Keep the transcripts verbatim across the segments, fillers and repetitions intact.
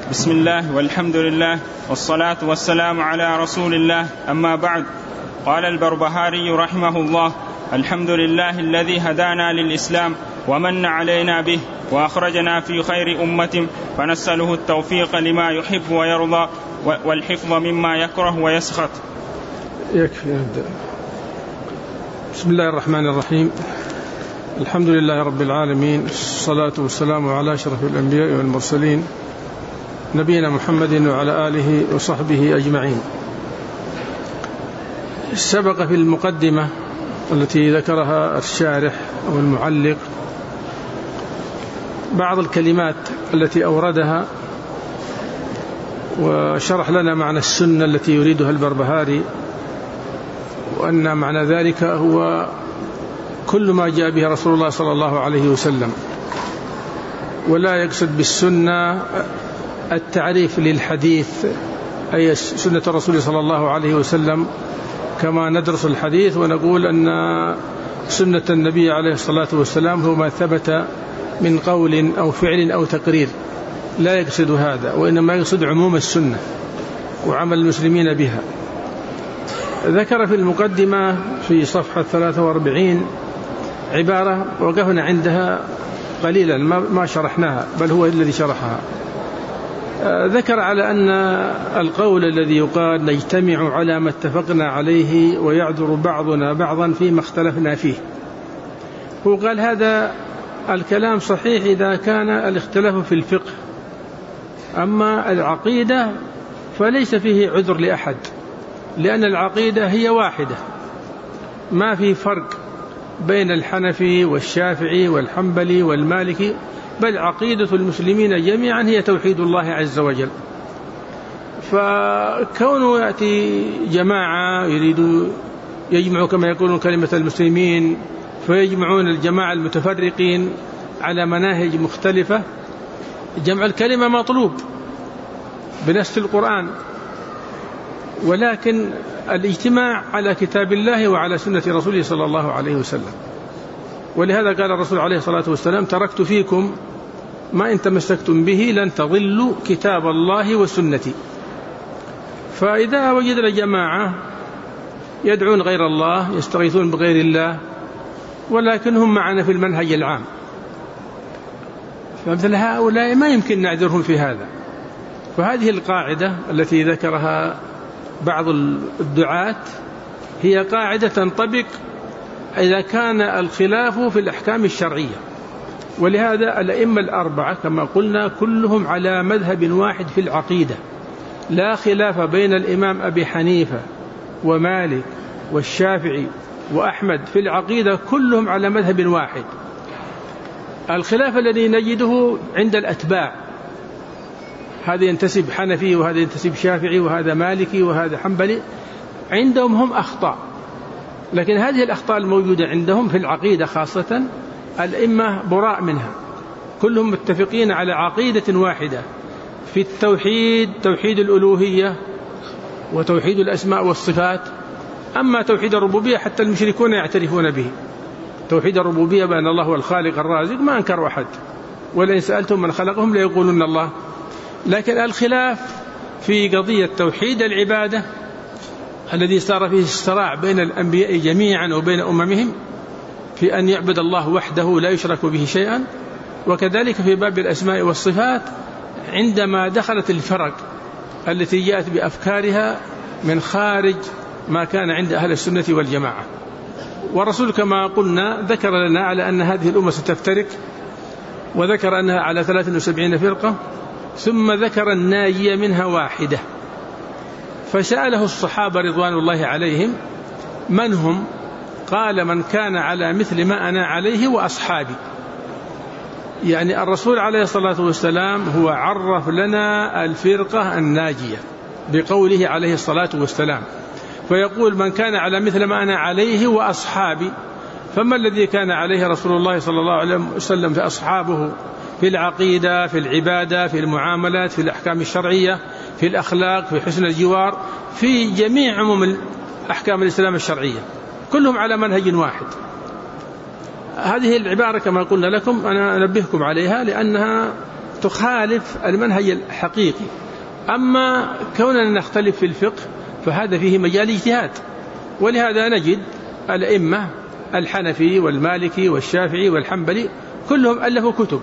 بسم الله والحمد لله والصلاة والسلام على رسول الله، أما بعد. قال البربهاري رحمه الله: الحمد لله الذي هدانا للإسلام ومن علينا به وأخرجنا في خير أمة، فنسأله التوفيق لما يحب ويرضى والحفظ مما يكره ويسخط. يكفي نبدأ. بسم الله الرحمن الرحيم. الحمد لله رب العالمين، الصلاة والسلام على أشرف الأنبياء والمرسلين، نبينا محمد وعلى آله وصحبه أجمعين. سبق في المقدمة التي ذكرها الشارح أو المعلق بعض الكلمات التي أوردها، وشرح لنا معنى السنة التي يريدها البربهاري، وأن معنى ذلك هو كل ما جاء به رسول الله صلى الله عليه وسلم، ولا يقصد بالسنة التعريف للحديث، أي سنة الرسول صلى الله عليه وسلم كما ندرس الحديث ونقول أن سنة النبي عليه الصلاة والسلام هو ما ثبت من قول أو فعل أو تقرير، لا يقصد هذا، وإنما يقصد عموم السنة وعمل المسلمين بها. ذكر في المقدمة في صفحة ثلاثة وأربعين عبارة وقفنا عندها قليلا ما شرحناها، بل هو الذي شرحها. ذكر على أن القول الذي يقال نجتمع على ما اتفقنا عليه ويعذر بعضنا بعضا فيما اختلفنا فيه، هو قال هذا الكلام صحيح إذا كان الاختلاف في الفقه، أما العقيدة فليس فيه عذر لأحد، لأن العقيدة هي واحدة، ما في فرق بين الحنفي والشافعي والحنبلي والمالكي، بل عقيدة المسلمين جميعا هي توحيد الله عز وجل. فكونه يأتي جماعة يريدوا يجمعوا كما يقولون كلمة المسلمين، فيجمعون الجماعة المتفرقين على مناهج مختلفة، جمع الكلمة مطلوب بنص القرآن، ولكن الاجتماع على كتاب الله وعلى سنة رسوله صلى الله عليه وسلم. ولهذا قال الرسول عليه الصلاة والسلام: تركت فيكم ما إن تمسكتم به لن تضلوا كتاب الله وسنتي. فإذا وجدنا جماعة يدعون غير الله، يستغيثون بغير الله، ولكنهم معنا في المنهج العام، فمثل هؤلاء ما يمكن نعذرهم في هذا. فهذه القاعدة التي ذكرها بعض الدعاة هي قاعدة تنطبق إذا كان الخلاف في الأحكام الشرعية. ولهذا الأئمة الأربعة كما قلنا كلهم على مذهب واحد في العقيدة، لا خلاف بين الإمام أبي حنيفة ومالك والشافعي وأحمد في العقيدة، كلهم على مذهب واحد. الخلاف الذي نجده عند الأتباع، هذا ينتسب حنفي وهذا ينتسب شافعي وهذا مالكي وهذا حنبلي، عندهم هم أخطاء، لكن هذه الأخطاء الموجودة عندهم في العقيدة خاصة الأئمة براء منها، كلهم متفقين على عقيدة واحدة في التوحيد، توحيد الألوهية وتوحيد الأسماء والصفات. أما توحيد الربوبية حتى المشركون يعترفون به، توحيد الربوبية بأن الله هو الخالق الرازق ما أنكر أحد، ولئن سألتم من خلقهم ليقولون الله. لكن الخلاف في قضية توحيد العبادة الذي صار فيه الصراع بين الأنبياء جميعا وبين أممهم في أن يعبد الله وحده لا يشرك به شيئا، وكذلك في باب الأسماء والصفات عندما دخلت الفرق التي جاءت بأفكارها من خارج ما كان عند أهل السنة والجماعة. والرسول كما قلنا ذكر لنا على أن هذه الأمة ستفترق، وذكر أنها على ثلاث وسبعين فرقة، ثم ذكر الناجية منها واحدة. فسأله الصحابة رضوان الله عليهم: من هم؟ قال: من كان على مثل ما أنا عليه وأصحابي. يعني الرسول عليه الصلاة والسلام هو عرف لنا الفرقة الناجية بقوله عليه الصلاة والسلام، فيقول: من كان على مثل ما أنا عليه وأصحابي. فما الذي كان عليه رسول الله صلى الله عليه وسلم في أصحابه في العقيدة، في العبادة، في المعاملات، في الأحكام الشرعية، في الأخلاق، في حسن الجوار، في جميع عموم أحكام الإسلام الشرعية، كلهم على منهج واحد. هذه العبارة كما قلنا لكم أنا أنبهكم عليها لأنها تخالف المنهج الحقيقي. أما كوننا نختلف في الفقه فهذا فيه مجال اجتهاد، ولهذا نجد الأئمة الحنفي والمالكي والشافعي والحنبلي كلهم ألفوا كتب،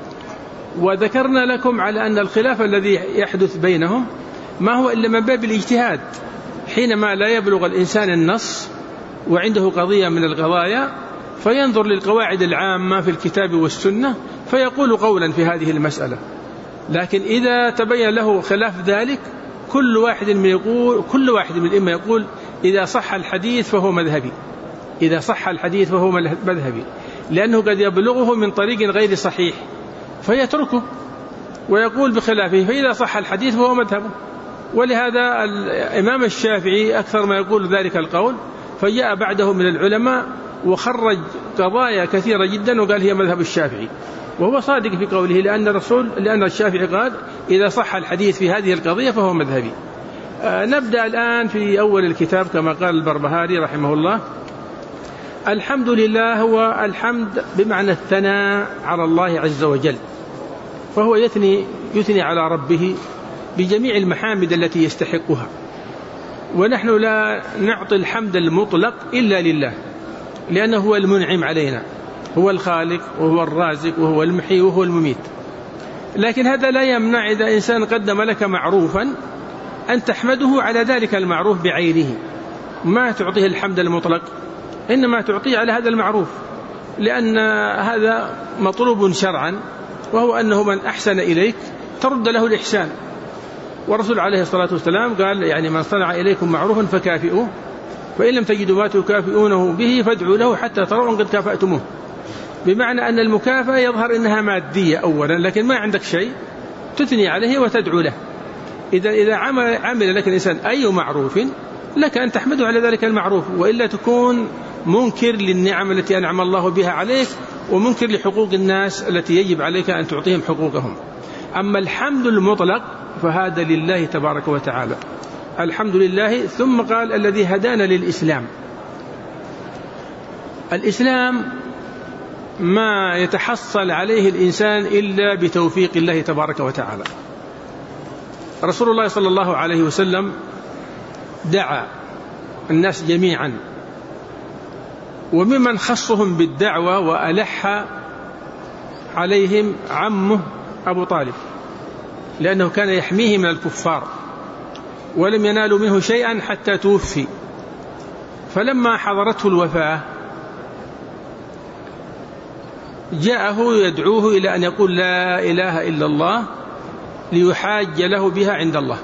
وذكرنا لكم على أن الخلاف الذي يحدث بينهم ما هو إلا من باب الاجتهاد، حينما لا يبلغ الإنسان النص وعنده قضية من القضايا فينظر للقواعد العامة في الكتاب والسنة فيقول قولا في هذه المسألة. لكن إذا تبين له خلاف ذلك كل واحد من يقول كل واحد من الأئمة يقول إذا صح الحديث فهو مذهبي، إذا صح الحديث فهو مذهبي، لأنه قد يبلغه من طريق غير صحيح فيتركه ويقول بخلافه، فإذا صح الحديث فهو مذهبه. ولهذا الإمام الشافعي أكثر ما يقول ذلك القول، فجاء بعده من العلماء وخرج قضايا كثيرة جدا وقال هي مذهب الشافعي، وهو صادق في قوله، لأن الرسول لأن الشافعي قال إذا صح الحديث في هذه القضية فهو مذهبي. آه نبدأ الآن في أول الكتاب كما قال البربهاري رحمه الله. الحمد لله هو الحمد بمعنى الثناء على الله عز وجل، فهو يثني, يثني على ربه بجميع المحامد التي يستحقها، ونحن لا نعطي الحمد المطلق إلا لله، لأنه هو المنعم علينا، هو الخالق وهو الرازق وهو المحيي وهو المميت. لكن هذا لا يمنع إذا إنسان قدم لك معروفا أن تحمده على ذلك المعروف بعينه، ما تعطيه الحمد المطلق، إنما تعطيه على هذا المعروف، لأن هذا مطلوب شرعا، وهو أنه من أحسن إليك ترد له الإحسان. ورسول عليه الصلاة والسلام قال يعني من صنع إليكم معروفا فكافئوه، فإن لم تجدوا ما تكافئونه به فادعوا له حتى تروا أن قد كافأتموه. بمعنى أن المكافأة يظهر أنها مادية أولا، لكن ما عندك شيء تثني عليه وتدعو له. إذا إذا عمل, عمل لك الإنسان أي معروف لك أن تحمده على ذلك المعروف، وإلا تكون منكر للنعم التي أنعم الله بها عليك، ومنكر لحقوق الناس التي يجب عليك أن تعطيهم حقوقهم. أما الحمد المطلق فهذا لله تبارك وتعالى، الحمد لله. ثم قال الذي هدانا للإسلام. الإسلام ما يتحصل عليه الإنسان إلا بتوفيق الله تبارك وتعالى. رسول الله صلى الله عليه وسلم دعا الناس جميعا، وممن خصهم بالدعوة وألح عليهم عمه أبو طالب، لأنه كان يحميه من الكفار ولم ينالوا منه شيئا حتى توفي. فلما حضرته الوفاة جاءه يدعوه إلى أن يقول لا إله إلا الله ليحاج له بها عند الله.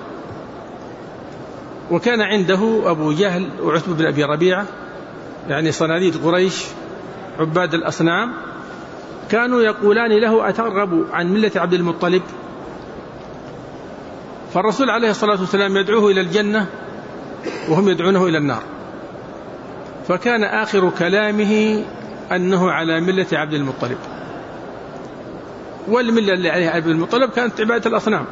وكان عنده أبو جهل وعتبة بن أبي ربيعة، يعني صناديد قريش عباد الأصنام، كانوا يقولان له أترغب عن ملة عبد المطلب؟ فالرسول عليه الصلاة والسلام يدعوه إلى الجنة وهم يدعونه إلى النار. فكان آخر كلامه أنه على ملة عبد المطلب، والملة اللي عليها عبد المطلب كانت عبادة الأصنام.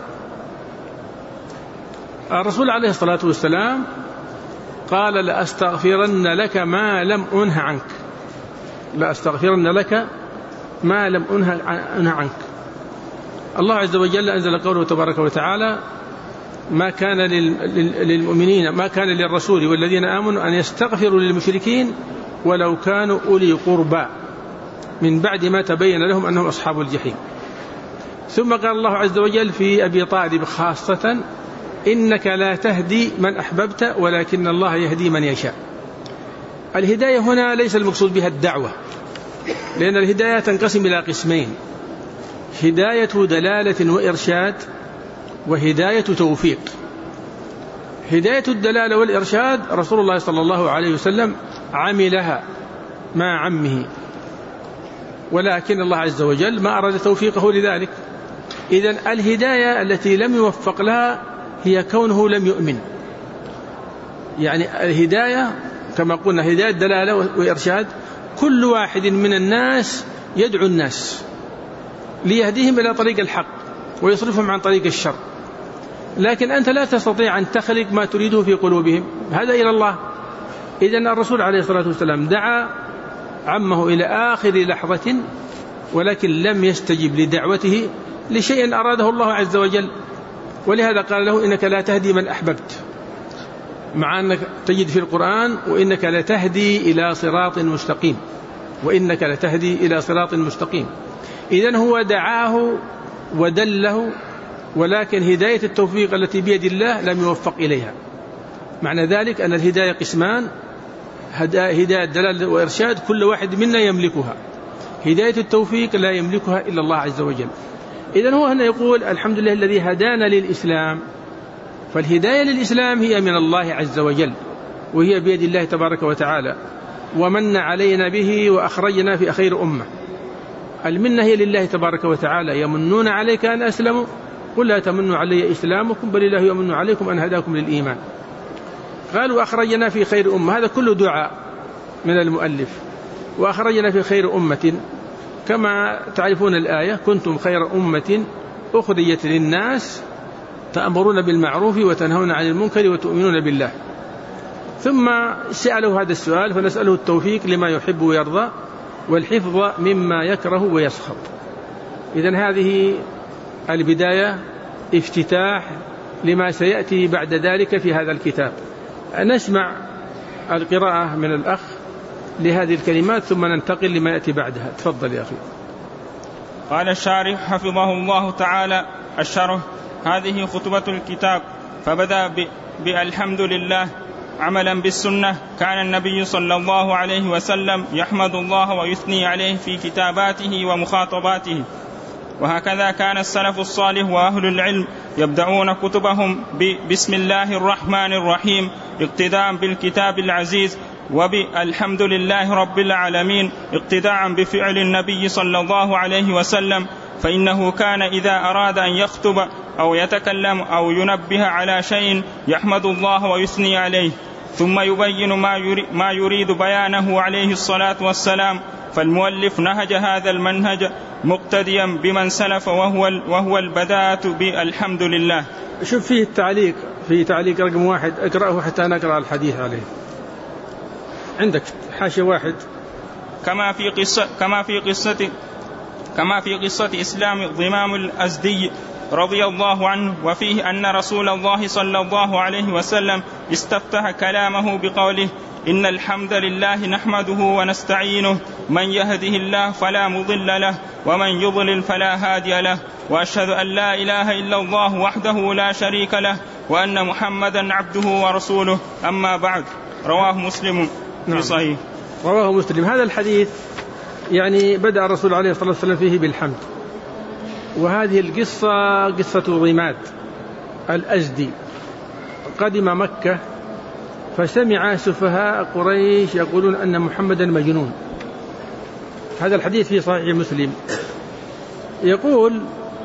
الرسول عليه الصلاة والسلام قال لأستغفرن لك ما لم أنه عنك، لأستغفرن لك ما لم أنه عنك. الله عز وجل أنزل قوله تبارك وتعالى ما كان للمؤمنين ما كان للرسول والذين آمنوا أن يستغفروا للمشركين ولو كانوا أولي قربى من بعد ما تبين لهم أنهم أصحاب الجحيم. ثم قال الله عز وجل في أبي طالب خاصة إنك لا تهدي من أحببت ولكن الله يهدي من يشاء. الهداية هنا ليس المقصود بها الدعوة، لأن الهداية تنقسم إلى قسمين: هداية دلالة وإرشاد، وهداية توفيق. هداية الدلالة والإرشاد رسول الله صلى الله عليه وسلم عملها مع عمه، ولكن الله عز وجل ما أراد توفيقه لذلك. إذن الهداية التي لم يوفق لها هي كونه لم يؤمن. يعني الهداية كما قلنا هداية دلالة وإرشاد، كل واحد من الناس يدعو الناس ليهديهم إلى طريق الحق ويصرفهم عن طريق الشر، لكن أنت لا تستطيع أن تخلق ما تريده في قلوبهم، هذا إلى الله. إذن الرسول عليه الصلاة والسلام دعا عمه إلى آخر لحظة ولكن لم يستجب لدعوته لشيء أراده الله عز وجل، ولهذا قال له إنك لا تهدي من أحببت، مع أنك تجد في القرآن وإنك لتهدي إلى صراط مستقيم، وإنك لتهدي إلى صراط مستقيم. إذن هو دعاه ودله، ولكن هداية التوفيق التي بيد الله لم يوفق إليها. معنى ذلك أن الهداية قسمان: هداية دلالة وإرشاد كل واحد منا يملكها، هداية التوفيق لا يملكها إلا الله عز وجل. إذن هو هنا يقول الحمد لله الذي هدانا للإسلام، فالهداية للإسلام هي من الله عز وجل، وهي بيد الله تبارك وتعالى، ومن علينا به وأخرجنا في خير أمة. المنة هي لله تبارك وتعالى: يمنون عليك أن أسلموا قل لا تمنوا علي إسلامكم بل الله يمن عليكم أن هداكم للإيمان. قالوا أخرجنا في خير أمة، هذا كله دعاء من المؤلف، وأخرجنا في خير أمة، كما تعرفون الآية: كنتم خير أمة أخرجت للناس تأمرون بالمعروف وتنهون عن المنكر وتؤمنون بالله. ثم سألوا هذا السؤال، فنسأله التوفيق لما يحب ويرضى، والحفظ مما يكره ويسخط. إذن هذه البداية افتتاح لما سيأتي بعد ذلك في هذا الكتاب. نسمع القراءة من الأخ لهذه الكلمات ثم ننتقل لما يأتي بعدها. تفضل يا أخي. قال الشارح حفظه الله تعالى: الشرح: هذه خطبة الكتاب. فبدأ بالحمد لله عملا بالسنة. كان النبي صلى الله عليه وسلم يحمد الله ويثني عليه في كتاباته ومخاطباته، وهكذا كان السلف الصالح وأهل العلم يبدأون كتبهم بسم الله الرحمن الرحيم اقتداء بالكتاب العزيز، وبالحمد لله رب العالمين اقتداء بفعل النبي صلى الله عليه وسلم، فإنه كان إذا أراد أن يخطب أو يتكلم أو ينبه على شيء يحمد الله ويثني عليه، ثم يبين ما يريد بيانه عليه الصلاة والسلام. فالمؤلف نهج هذا المنهج مقتديا بمن سلف، وهو, وهو البداءة بالحمد لله. شوف فيه التعليق، في تعليق رقم واحد، اقرأه حتى نقرأ الحديث عليه. عندك حاشية واحد: كما في قصة كما في قصة كما في قصة إسلام ضمام الأزدي رضي الله عنه، وفيه أن رسول الله صلى الله عليه وسلم استفتح كلامه بقوله: إن الحمد لله نحمده ونستعينه، من يهده الله فلا مضل له ومن يضلل فلا هادي له، وأشهد أن لا إله إلا الله وحده لا شريك له، وأن محمدا عبده ورسوله. أما بعد. رواه مسلم في صحيح. رواه مسلم. هذا الحديث يعني بدأ الرسول عليه الصلاة والسلام فيه بالحمد. وهذه القصة قصة ضماد الأزدي، قدم مكة فسمع سفهاء قريش يقولون أن محمدا مجنون. هذا الحديث في صحيح مسلم. يقول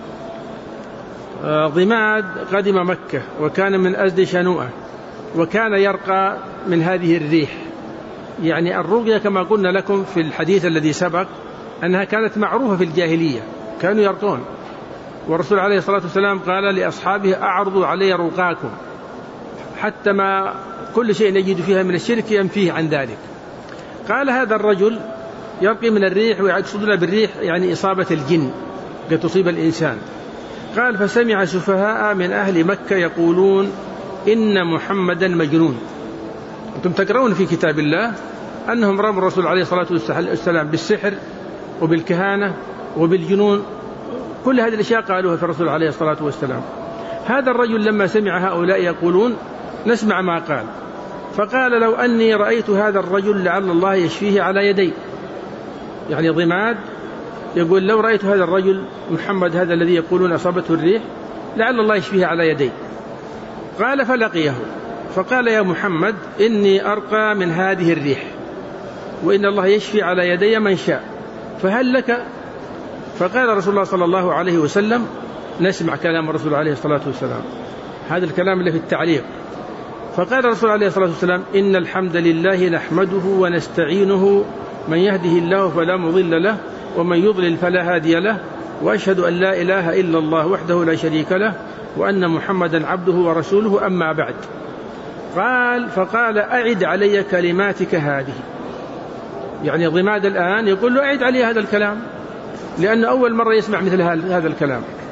ضماد قدم مكة وكان من أزد شنوءة، وكان يرقى من هذه الريح. يعني الرقية كما قلنا لكم في الحديث الذي سبق أنها كانت معروفة في الجاهلية، كانوا يرقون، والرسول عليه الصلاة والسلام قال لأصحابه: أعرضوا علي رقاكم، حتى ما كل شيء نجد فيها من الشرك ينفيه عن ذلك. قال هذا الرجل يرقي من الريح ويقصدنا بالريح يعني إصابة الجن قد تصيب الإنسان. قال: فسمع سفهاء من أهل مكة يقولون إن محمدا مجنون. أنتم تقرؤون في كتاب الله أنهم رموا الرسول عليه الصلاة والسلام بالسحر وبالكهانة وبالجنون، كل هذه الأشياء قالوها في الرسول عليه الصلاة والسلام. هذا الرجل لما سمع هؤلاء يقولون نسمع ما قال، فقال: لو أني رأيت هذا الرجل لعل الله يشفيه على يدي. يعني ضماد يقول: لو رأيت هذا الرجل محمد هذا الذي يقولون أصابته الريح لعل الله يشفيه على يدي. قال: فلقيه فقال: يا محمد إني أرقى من هذه الريح، وإن الله يشفي على يدي من شاء، فهل لك؟ فقال رسول الله صلى الله عليه وسلم: نسمع كلام الرسول عليه الصلاة والسلام، هذا الكلام اللي في التعليق. فقال الرسول عليه الصلاة والسلام: إن الحمد لله نحمده ونستعينه، من يهده الله فلا مضل له ومن يضلل فلا هادي له، وأشهد أن لا إله إلا الله وحده لا شريك له، وأن محمدا عبده ورسوله، أما بعد. قال: فقال: أعد علي كلماتك هذه. يعني ضماد الآن يقول له: أعد علي هذا الكلام، لأنه أول مرة يسمع مثل هذا الكلام.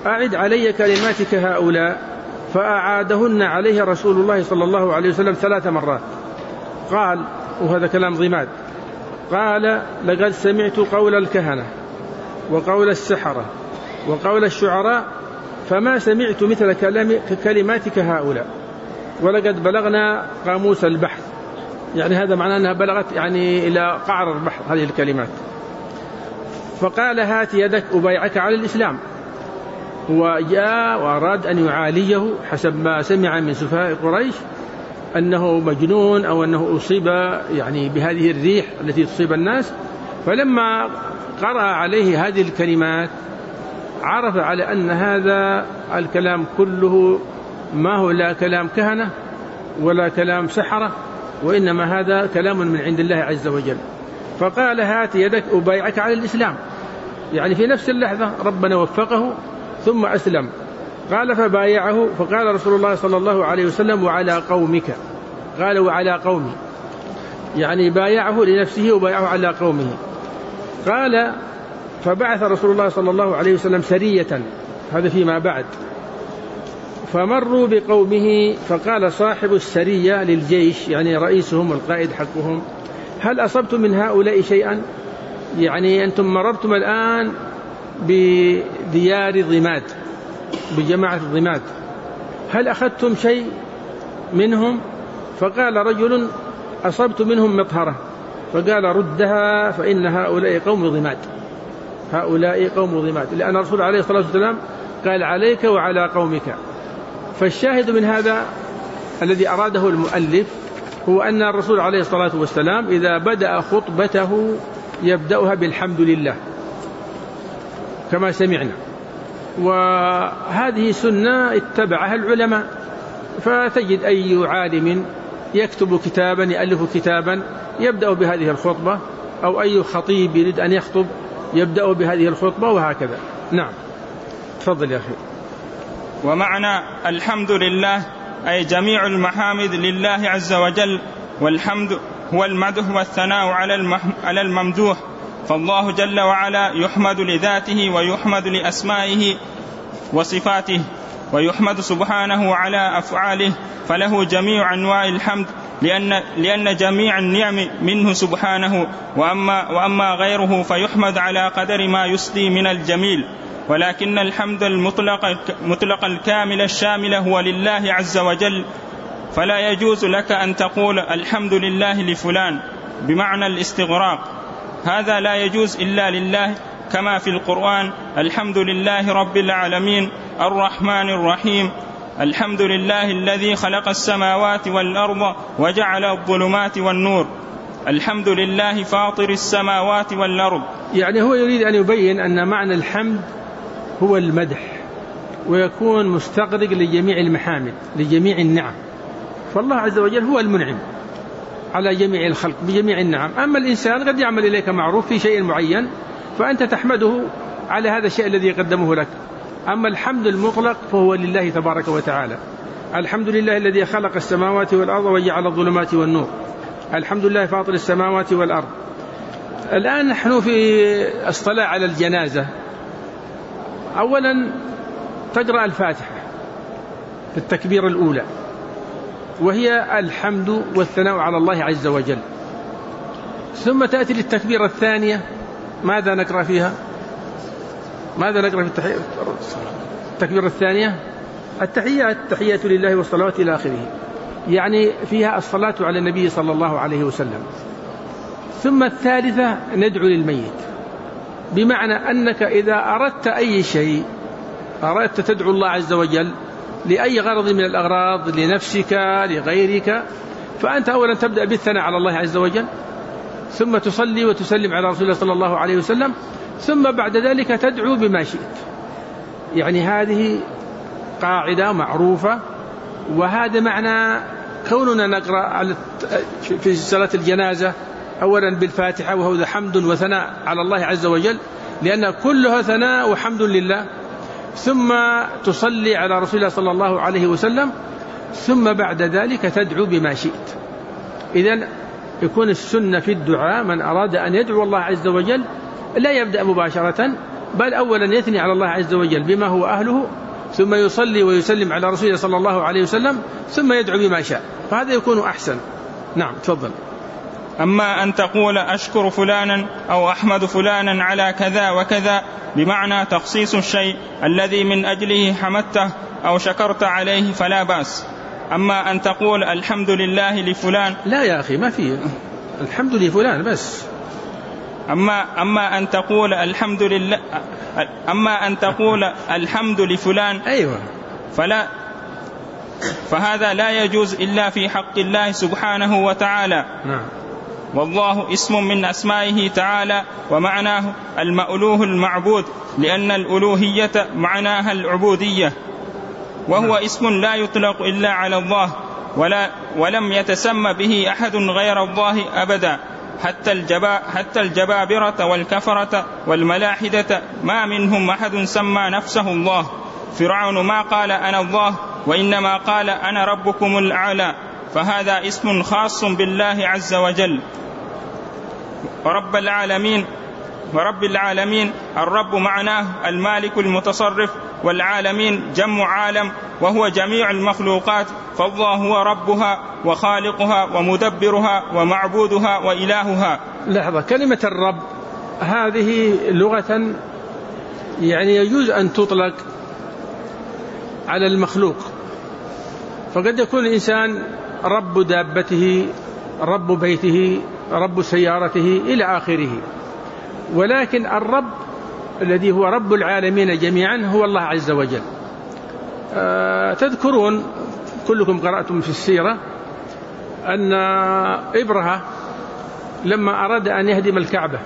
أعد علي كلماتك هؤلاء، فأعادهن عليه رسول الله صلى الله عليه وسلم ثلاث مرات. قال، وهذا كلام ضماد، قال: لقد سمعت قول الكهنة وقول السحرة وقول الشعراء، فما سمعت مثل كلماتك هؤلاء، ولقد بلغنا قاموس البحث. يعني هذا معناه أنها بلغت يعني إلى قعر البحر هذه الكلمات. فقال: هات يدك أبايعك على الإسلام. هو جاء وأراد أن يعاليه حسب ما سمع من سفهاء قريش أنه مجنون أو أنه أصيب يعني بهذه الريح التي تصيب الناس. فلما قرأ عليه هذه الكلمات عرف على أن هذا الكلام كله ما هو لا كلام كهنة ولا كلام سحرة، وإنما هذا كلام من عند الله عز وجل. فقال: هات يدك أبايعك على الإسلام. يعني في نفس اللحظة ربنا وفقه ثم أسلم. قال: فبايعه. فقال رسول الله صلى الله عليه وسلم: وعلى قومك. قال: وعلى قومي، يعني بايعه لنفسه وبايعه على قومه. قال: فبعث رسول الله صلى الله عليه وسلم سرية، هذا فيما بعد، فمروا بقومه، فقال صاحب السرية للجيش يعني رئيسهم والقائد حقهم: هل أصبتم من هؤلاء شيئا؟ يعني أنتم مررتم الآن بديار ضماد، بجماعة الضماد، هل أخذتم شيء منهم؟ فقال رجل: أصبت منهم مطهرة. فقال: ردها، فإن هؤلاء قوم ضماد، هؤلاء قوم ضماد، لأن الرسول عليه الصلاة والسلام قال: عليك وعلى قومك. فالشاهد من هذا الذي أراده المؤلف هو أن الرسول عليه الصلاة والسلام إذا بدأ خطبته يبدأها بالحمد لله كما سمعنا، وهذه سنة اتبعها العلماء. فتجد أي عالم يكتب كتابا يألف كتابا يبدأ بهذه الخطبة، أو أي خطيب يريد أن يخطب يبدأ بهذه الخطبة، وهكذا. نعم، تفضل يا أخي. ومعنى الحمد لله أي جميع المحامد لله عز وجل، والحمد هو المدح والثناء على الممدوح، فالله جل وعلا يحمد لذاته ويحمد لأسمائه وصفاته، ويحمد سبحانه على أفعاله، فله جميع أنواع الحمد، لأن, لأن جميع النعم منه سبحانه، وأما, وأما غيره فيحمد على قدر ما يسدي من الجميل. ولكن الحمد المطلق مطلق الكامل الشامل هو لله عز وجل، فلا يجوز لك أن تقول الحمد لله لفلان بمعنى الاستغراق، هذا لا يجوز إلا لله، كما في القرآن: الحمد لله رب العالمين الرحمن الرحيم، الحمد لله الذي خلق السماوات والأرض وجعل الظلمات والنور، الحمد لله فاطر السماوات والأرض. يعني هو يريد أن يبين أن معنى الحمد هو المدح، ويكون مستغرق لجميع المحامد لجميع النعم، فالله عز وجل هو المنعم على جميع الخلق بجميع النعم. أما الإنسان قد يعمل إليك معروف في شيء معين فأنت تحمده على هذا الشيء الذي قدمه لك. أما الحمد المطلق فهو لله تبارك وتعالى. الحمد لله الذي خلق السماوات والأرض وجعل الظلمات والنور، الحمد لله فاطر السماوات والأرض. الآن نحن في الصلاة على الجنازة، أولا تقرأ الفاتحة في التكبير الأولى، وهي الحمد والثناء على الله عز وجل. ثم تأتي للتكبير الثانية، ماذا نقرأ فيها؟ ماذا نقرأ في التكبير الثانية؟ التحيات، التحيات لله والصلوات إلى آخره، يعني فيها الصلاة على النبي صلى الله عليه وسلم. ثم الثالثة ندعو للميت، بمعنى أنك إذا أردت أي شيء، أردت تدعو الله عز وجل لأي غرض من الأغراض، لنفسك لغيرك، فأنت أولا تبدأ بالثناء على الله عز وجل، ثم تصلي وتسلم على رسول الله صلى الله عليه وسلم، ثم بعد ذلك تدعو بما شئت. يعني هذه قاعدة معروفة، وهذا معنى كوننا نقرأ في صلاة الجنازة أولا بالفاتحة، وهو حمد وثناء على الله عز وجل، لأن كلها ثناء وحمد لله، ثم تصلي على رسول الله صلى الله عليه وسلم، ثم بعد ذلك تدعو بما شئت. إذن يكون السنة في الدعاء من أراد أن يدعو الله عز وجل لا يبدأ مباشرة، بل أولا يثني على الله عز وجل بما هو أهله، ثم يصلي ويسلم على رسوله صلى الله عليه وسلم، ثم يدعو بما شاء، فهذا يكون أحسن. نعم تفضل. أما أن تقول أشكر فلانا أو أحمد فلانا على كذا وكذا بمعنى تخصيص الشيء الذي من أجله حمدته أو شكرت عليه فلا بأس. أما أن تقول الحمد لله لفلان، لا يا أخي ما فيه الحمد لفلان بس. أما أما أن تقول الحمد لله أما أن تقول الحمد لفلان أيوة فلا فهذا لا يجوز إلا في حق الله سبحانه وتعالى. نعم. والله اسم من أسمائه تعالى ومعناه المألوه المعبود، لأن الألوهية معناها العبودية، وهو اسم لا يطلق إلا على الله، ولا ولم يتسمى به أحد غير الله أبدا، حتى الجبا حتى الجبابرة والكفرة والملاحدة ما منهم أحد سمى نفسه الله. فرعون ما قال أنا الله، وإنما قال أنا ربكم الأعلى، فهذا اسم خاص بالله عز وجل. ورب العالمين ورب العالمين الرب معناه المالك المتصرف، والعالمين جمع عالم وهو جميع المخلوقات، فالله هو ربها وخالقها ومدبرها ومعبودها وإلهها. لحظة، كلمة الرب هذه لغة يعني يجوز أن تطلق على المخلوق، فقد يكون الإنسان رب دابته، رب بيته، رب سيارته إلى آخره، ولكن الرب الذي هو رب العالمين جميعا هو الله عز وجل. أه تذكرون كلكم قرأتم في السيرة أن إبرهة لما أراد أن يهدم الكعبة،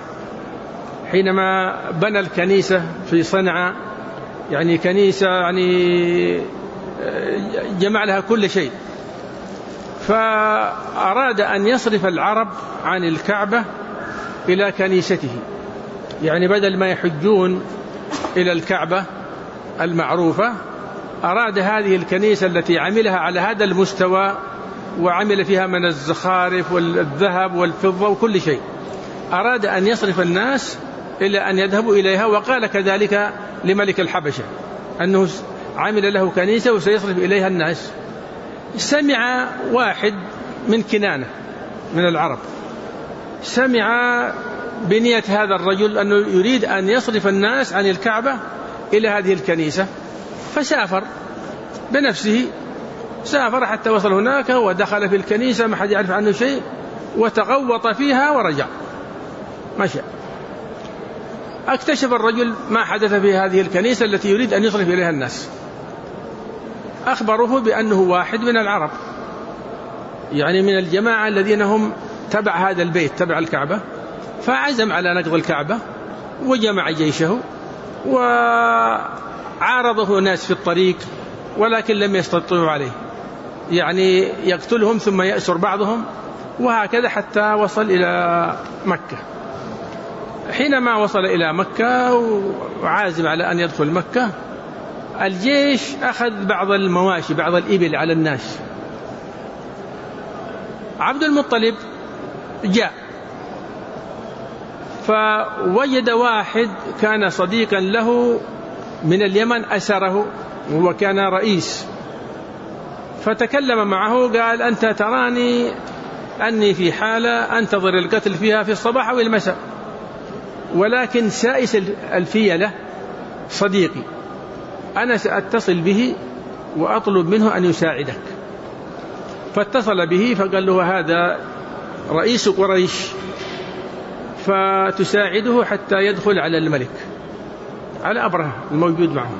حينما بنى الكنيسة في صنعاء، يعني كنيسة يعني جمع لها كل شيء، فأراد أن يصرف العرب عن الكعبة إلى كنيسته، يعني بدل ما يحجون إلى الكعبة المعروفة، أراد هذه الكنيسة التي عملها على هذا المستوى وعمل فيها من الزخارف والذهب والفضة وكل شيء، أراد أن يصرف الناس إلى أن يذهبوا إليها، وقال كذلك لملك الحبشة أنه عمل له كنيسة وسيصرف إليها الناس. سمع واحد من كنانة من العرب، سمع بنية هذا الرجل أنه يريد أن يصرف الناس عن الكعبة إلى هذه الكنيسة، فسافر بنفسه، سافر حتى وصل هناك ودخل في الكنيسة ما حد يعرف عنه شيء، وتغوط فيها ورجع مشى. اكتشف الرجل ما حدث في هذه الكنيسة التي يريد أن يصرف إليها الناس، أخبروه بأنه واحد من العرب، يعني من الجماعة الذين هم تبع هذا البيت تبع الكعبة، فعزم على نقض الكعبة وجمع جيشه، وعارضه ناس في الطريق ولكن لم يستطيعوا عليه، يعني يقتلهم ثم يأسر بعضهم، وهكذا حتى وصل إلى مكة. حينما وصل إلى مكة وعازم على أن يدخل مكة، الجيش أخذ بعض المواشي، بعض الإبل على الناس. عبد المطلب جاء فوجد واحد كان صديقا له من اليمن أسره، وهو كان رئيس، فتكلم معه قال أنت تراني أني في حالة أنتظر القتل فيها في الصباح أو المساء، ولكن سائس الفيلة صديقي، أنا سأتصل به وأطلب منه أن يساعدك. فاتصل به فقال له هذا رئيس قريش، فتساعده حتى يدخل على الملك، على أبرهة الموجود معه.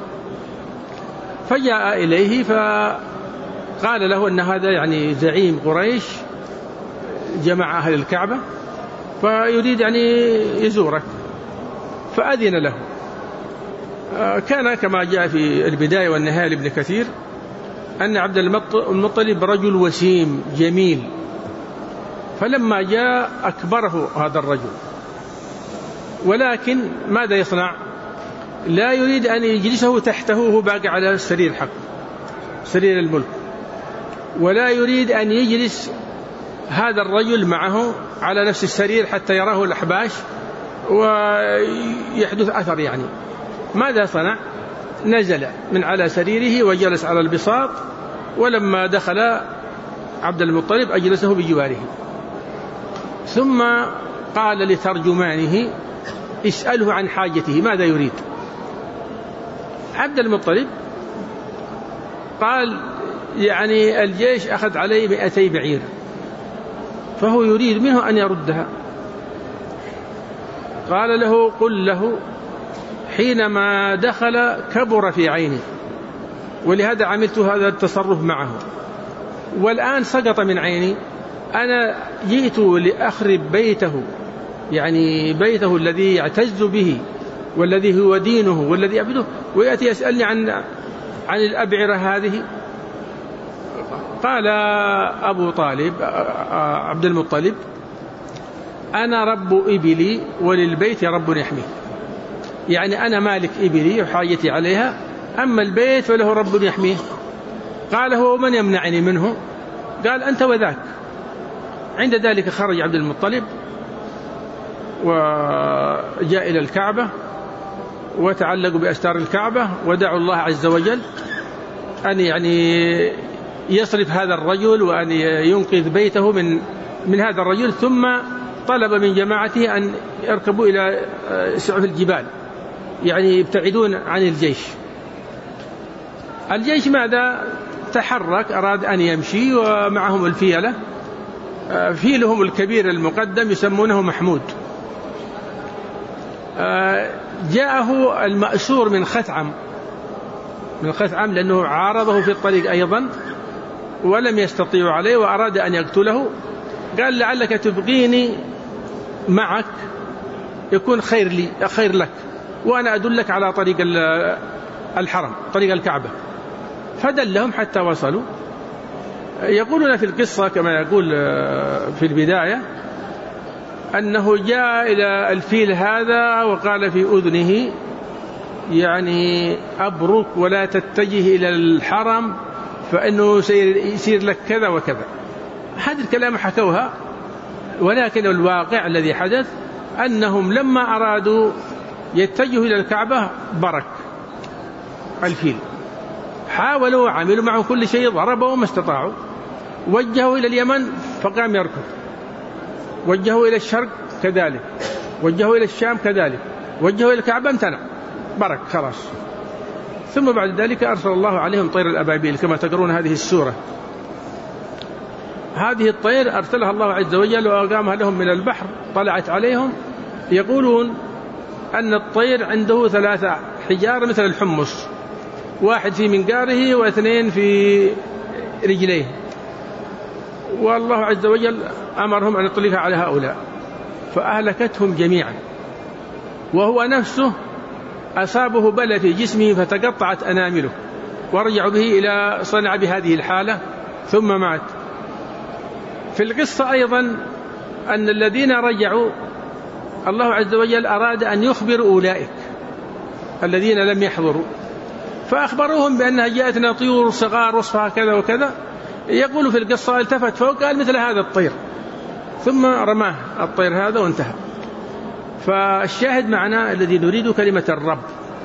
فجاء إليه فقال له أن هذا يعني زعيم قريش جمع أهل الكعبة فيريد يعني يزورك، فأذن له. كان كما جاء في البداية والنهاية لابن كثير أن عبد المطلب رجل وسيم جميل، فلما جاء أكبره هذا الرجل، ولكن ماذا يصنع؟ لا يريد أن يجلسه تحته وهو باقي على السرير حق سرير الملك، ولا يريد أن يجلس هذا الرجل معه على نفس السرير حتى يراه الأحباش ويحدث أثر يعني، ماذا صنع؟ نزل من على سريره وجلس على البساط، ولما دخل عبد المطلب أجلسه بجواره، ثم قال لترجمانه اسأله عن حاجته ماذا يريد. عبد المطلب قال يعني الجيش أخذ عليه مئتي بعير، فهو يريد منه أن يردها. قال له قل له حينما دخل كبر في عيني، ولهذا عملت هذا التصرف معه، والآن سقط من عيني، أنا جئت لأخرب بيته، يعني بيته الذي يعتز به والذي هو دينه والذي يعبده، ويأتي يسألني عن عن الأبعرة هذه. قال أبو طالب عبد المطلب أنا رب إبلي وللبيت رب يحميه، يعني أنا مالك إبلي وحاجتي عليها، أما البيت فله رب يحميه. قال هو من يمنعني منه؟ قال أنت وذاك. عند ذلك خرج عبد المطلب وجاء إلى الكعبة وتعلقوا بأستار الكعبة ودعوا الله عز وجل أن يعني يصرف هذا الرجل وأن ينقذ بيته من من هذا الرجل. ثم طلب من جماعته أن يركبوا إلى سعف الجبال، يعني يبتعدون عن الجيش. الجيش ماذا؟ تحرك، أراد أن يمشي ومعهم الفيلة، فيلهم الكبير المقدم يسمونه محمود. جاءه المأسور من خثعم من خثعم لأنه عارضه في الطريق أيضا ولم يستطيع عليه وأراد أن يقتله. قال لعلك تبغيني معك يكون خير لي خير لك، وأنا أدلك على طريق الحرم طريق الكعبة. فدلهم حتى وصلوا. يقولون في القصة كما يقول في البداية أنه جاء إلى الفيل هذا وقال في أذنه يعني أبرك ولا تتجه إلى الحرم فإنه سيصير لك كذا وكذا. هذه الكلام حكوها، ولكن الواقع الذي حدث أنهم لما أرادوا يتجهوا إلى الكعبة برك الفيل، حاولوا عملوا معه كل شيء، ضربوا ما استطاعوا. وجهوا إلى اليمن فقام يركض، وجهوا إلى الشرق كذلك، وجهوا إلى الشام كذلك، وجهوا إلى الكعبة امتنع برك خلاص. ثم بعد ذلك أرسل الله عليهم طير الأبابيل كما تقرون هذه السورة. هذه الطير أرسلها الله عز وجل وأقامها لهم من البحر، طلعت عليهم. يقولون أن الطير عنده ثلاثة حجار مثل الحمص، واحد في منقاره واثنين في رجليه، والله عز وجل أمرهم أن يطلقها على هؤلاء فأهلكتهم جميعا. وهو نفسه أصابه بلى في جسمه فتقطعت أنامله، ورجعوا به إلى صنع بهذه الحالة ثم مات. في القصة أيضا أن الذين رجعوا الله عز وجل أراد أن يخبر أولئك الذين لم يحضروا، فأخبروهم بأنها جاءتنا طيور صغار وصفها كذا وكذا. يقول في القصة التفت فوق قال مثل هذا الطير، ثم رماه الطير هذا وانتهى. فالشاهد معنا الذي نريد كلمة الرب.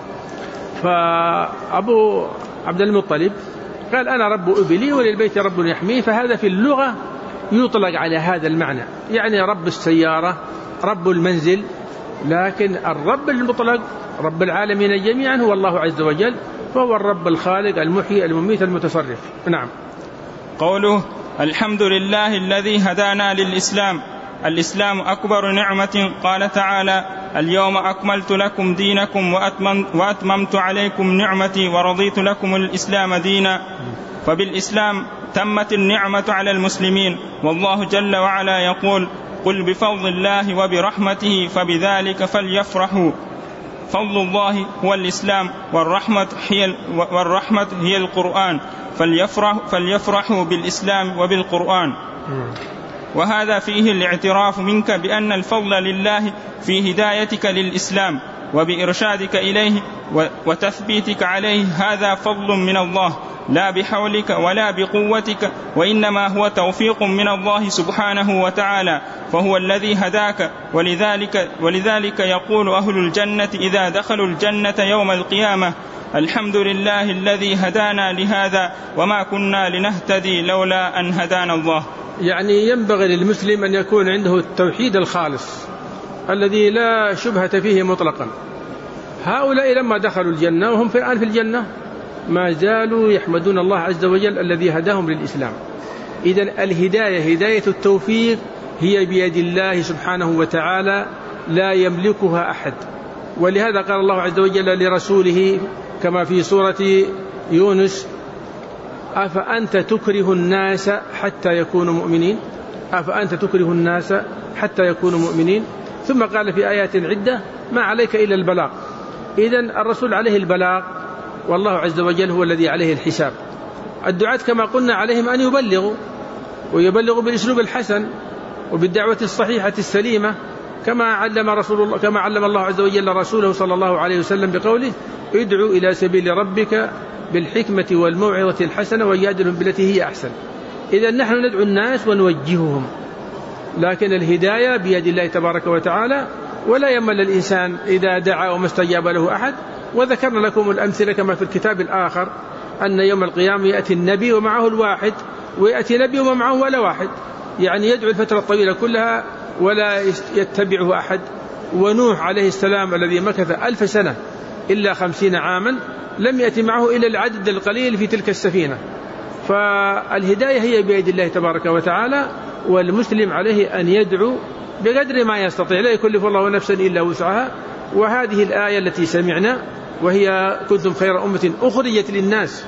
فأبو عبد المطلب قال أنا رب إبلي وللبيت رب يحميه، فهذا في اللغة يطلق على هذا المعنى، يعني رب السيارة، رب المنزل، لكن الرب المطلق رب العالمين جميعا هو الله عز وجل، فهو الرب الخالق المحيي المميت المتصرف. نعم. قوله الحمد لله الذي هدانا للإسلام. الإسلام أكبر نعمة. قال تعالى اليوم أكملت لكم دينكم وأتممت عليكم نعمتي ورضيت لكم الإسلام دينا. فبالإسلام تمت النعمة على المسلمين، والله جل وعلا يقول قل بفضل الله وبرحمته فبذلك فليفرحوا. فضل الله هو الإسلام، والرحمة هي, والرحمة هي القرآن، فليفرح فليفرحوا بالإسلام وبالقرآن. وهذا فيه الاعتراف منك بأن الفضل لله في هدايتك للإسلام وبإرشادك إليه وتثبيتك عليه، هذا فضل من الله لا بحولك ولا بقوتك، وإنما هو توفيق من الله سبحانه وتعالى فهو الذي هداك. ولذلك, ولذلك يقول أهل الجنة إذا دخلوا الجنة يوم القيامة: الحمد لله الذي هدانا لهذا وما كنا لنهتدي لولا أن هدانا الله. يعني ينبغي للمسلم أن يكون عنده التوحيد الخالص الذي لا شبهة فيه مطلقا. هؤلاء لما دخلوا الجنة وهم في الآن في الجنة ما زالوا يحمدون الله عز وجل الذي هداهم للإسلام. إذن الهداية هداية التوفيق هي بيد الله سبحانه وتعالى لا يملكها أحد. ولهذا قال الله عز وجل لرسوله كما في سورة يونس: أفأنت تكره الناس حتى يكونوا مؤمنين أفأنت تكره الناس حتى يكونوا مؤمنين. ثم قال في آيات عدة: ما عليك إلا البلاغ. إذن الرسول عليه البلاغ والله عز وجل هو الذي عليه الحساب. الدعاة كما قلنا عليهم أن يبلغوا، ويبلغوا بالأسلوب الحسن وبالدعوة الصحيحة السليمة كما علم رسول الله كما علم الله عز وجل رسوله صلى الله عليه وسلم بقوله: ادعو إلى سبيل ربك بالحكمة والموعظة الحسنة وجادلهم بالتي هي أحسن. إذا نحن ندعو الناس ونوجههم، لكن الهداية بيد الله تبارك وتعالى، ولا يمل الإنسان إذا دعا وما استجاب له أحد. وذكرنا لكم الأمثلة كما في الكتاب الآخر أن يوم القيامة يأتي النبي ومعه الواحد، ويأتي نبي ومعه ولا واحد، يعني يدعو الفترة الطويلة كلها ولا يتبعه أحد. ونوح عليه السلام الذي مكث ألف سنة إلا خمسين عاما لم يأتي معه إلا العدد القليل في تلك السفينة. فالهداية هي بيد الله تبارك وتعالى، والمسلم عليه أن يدعو بقدر ما يستطيع، لا يكلف الله نفسا إلا وسعها. وهذه الآية التي سمعنا وهي كنتم خير أمة أخرجت للناس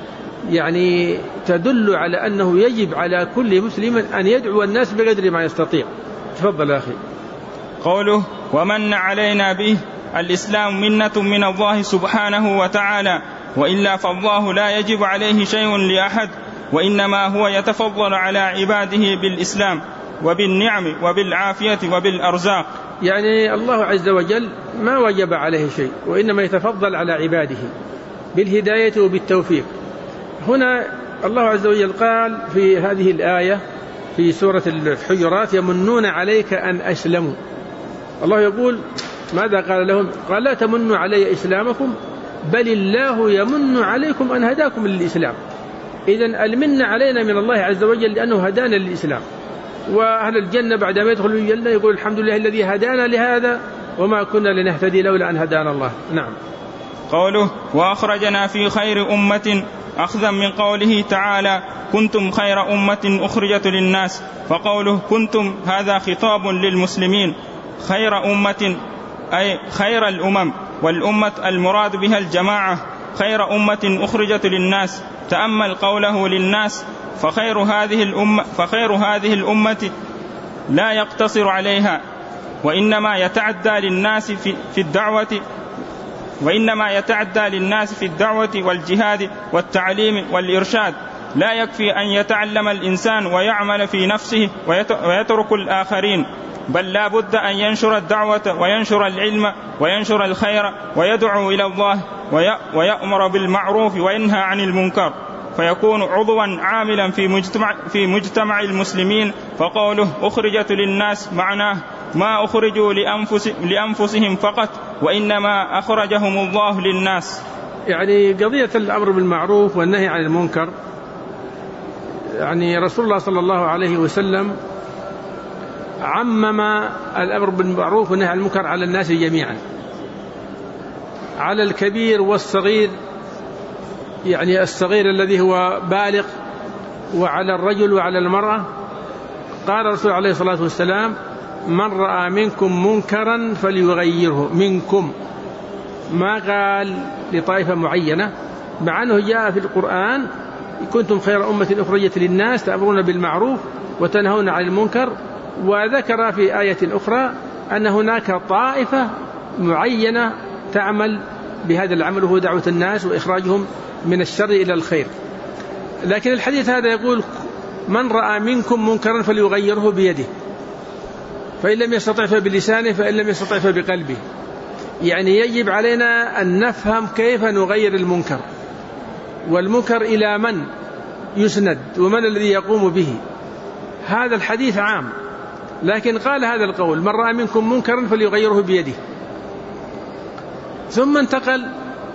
يعني تدل على أنه يجب على كل مسلم أن يدعو الناس بقدر ما يستطيع. تفضل أخي. قوله: ومن علينا به. الإسلام منة من الله سبحانه وتعالى، وإلا فالله لا يجب عليه شيء لأحد، وإنما هو يتفضل على عباده بالإسلام وبالنعم وبالعافية وبالأرزاق. يعني الله عز وجل ما وجب عليه شيء، وإنما يتفضل على عباده بالهداية وبالتوفيق. هنا الله عز وجل قال في هذه الآية في سورة الحجرات: يمنون عليك أن أسلموا. الله يقول ماذا قال لهم؟ قال: لا تمنوا علي إسلامكم بل الله يمن عليكم أن هداكم للإسلام. إذن المن علينا من الله عز وجل لأنه هدانا للإسلام. وأهل الجنة بعدما يدخلوا الجنة يقول: الحمد لله الذي هدانا لهذا وما كنا لنهتدي لولا أن هدانا الله. نعم. قوله: وأخرجنا في خير أمة، أخذا من قوله تعالى: كنتم خير أمة أخرجت للناس. فقوله كنتم هذا خطاب للمسلمين، خير أمة أي خير الأمم، والأمة المراد بها الجماعة، خير أمة أخرجت للناس. تأمل قوله للناس، فخير هذه الأمة, فخير هذه الأمة لا يقتصر عليها، وإنما يتعدى للناس في, في الدعوة وإنما يتعدى للناس في الدعوة والجهاد والتعليم والإرشاد. لا يكفي أن يتعلم الإنسان ويعمل في نفسه ويترك الآخرين، بل لا بد أن ينشر الدعوة وينشر العلم وينشر الخير ويدعو إلى الله ويأمر بالمعروف وينهى عن المنكر، فيكون عضوا عاملا في مجتمع, في مجتمع المسلمين. فقوله أخرجت للناس معناه ما أخرجوا لأنفس لأنفسهم فقط، وإنما أخرجهم الله للناس. يعني قضية الأمر بالمعروف والنهي عن المنكر، يعني رسول الله صلى الله عليه وسلم عمم الأمر بالمعروف والنهي عن المنكر على الناس جميعا، على الكبير والصغير، يعني الصغير الذي هو بالغ، وعلى الرجل وعلى المرأة. قال الرسول عليه الصلاة والسلام: من رأى منكم منكرا فليغيره منكم. ما قال لطائفة معينة، مع أنه جاء في القرآن: كنتم خير أمة أخرجت للناس تأمرون بالمعروف وتنهون عن المنكر. وذكر في آية أخرى أن هناك طائفة معينة تعمل بهذا العمل، وهو دعوة الناس وإخراجهم من الشر إلى الخير. لكن الحديث هذا يقول: من رأى منكم منكرا فليغيره بيده، فإن لم يستطع فبلسانه، فإن لم يستطع فبقلبه. يعني يجب علينا أن نفهم كيف نغير المنكر، والمنكر إلى من يسند ومن الذي يقوم به. هذا الحديث عام، لكن قال هذا القول: من رأى منكم منكرا فليغيره بيده. ثم انتقل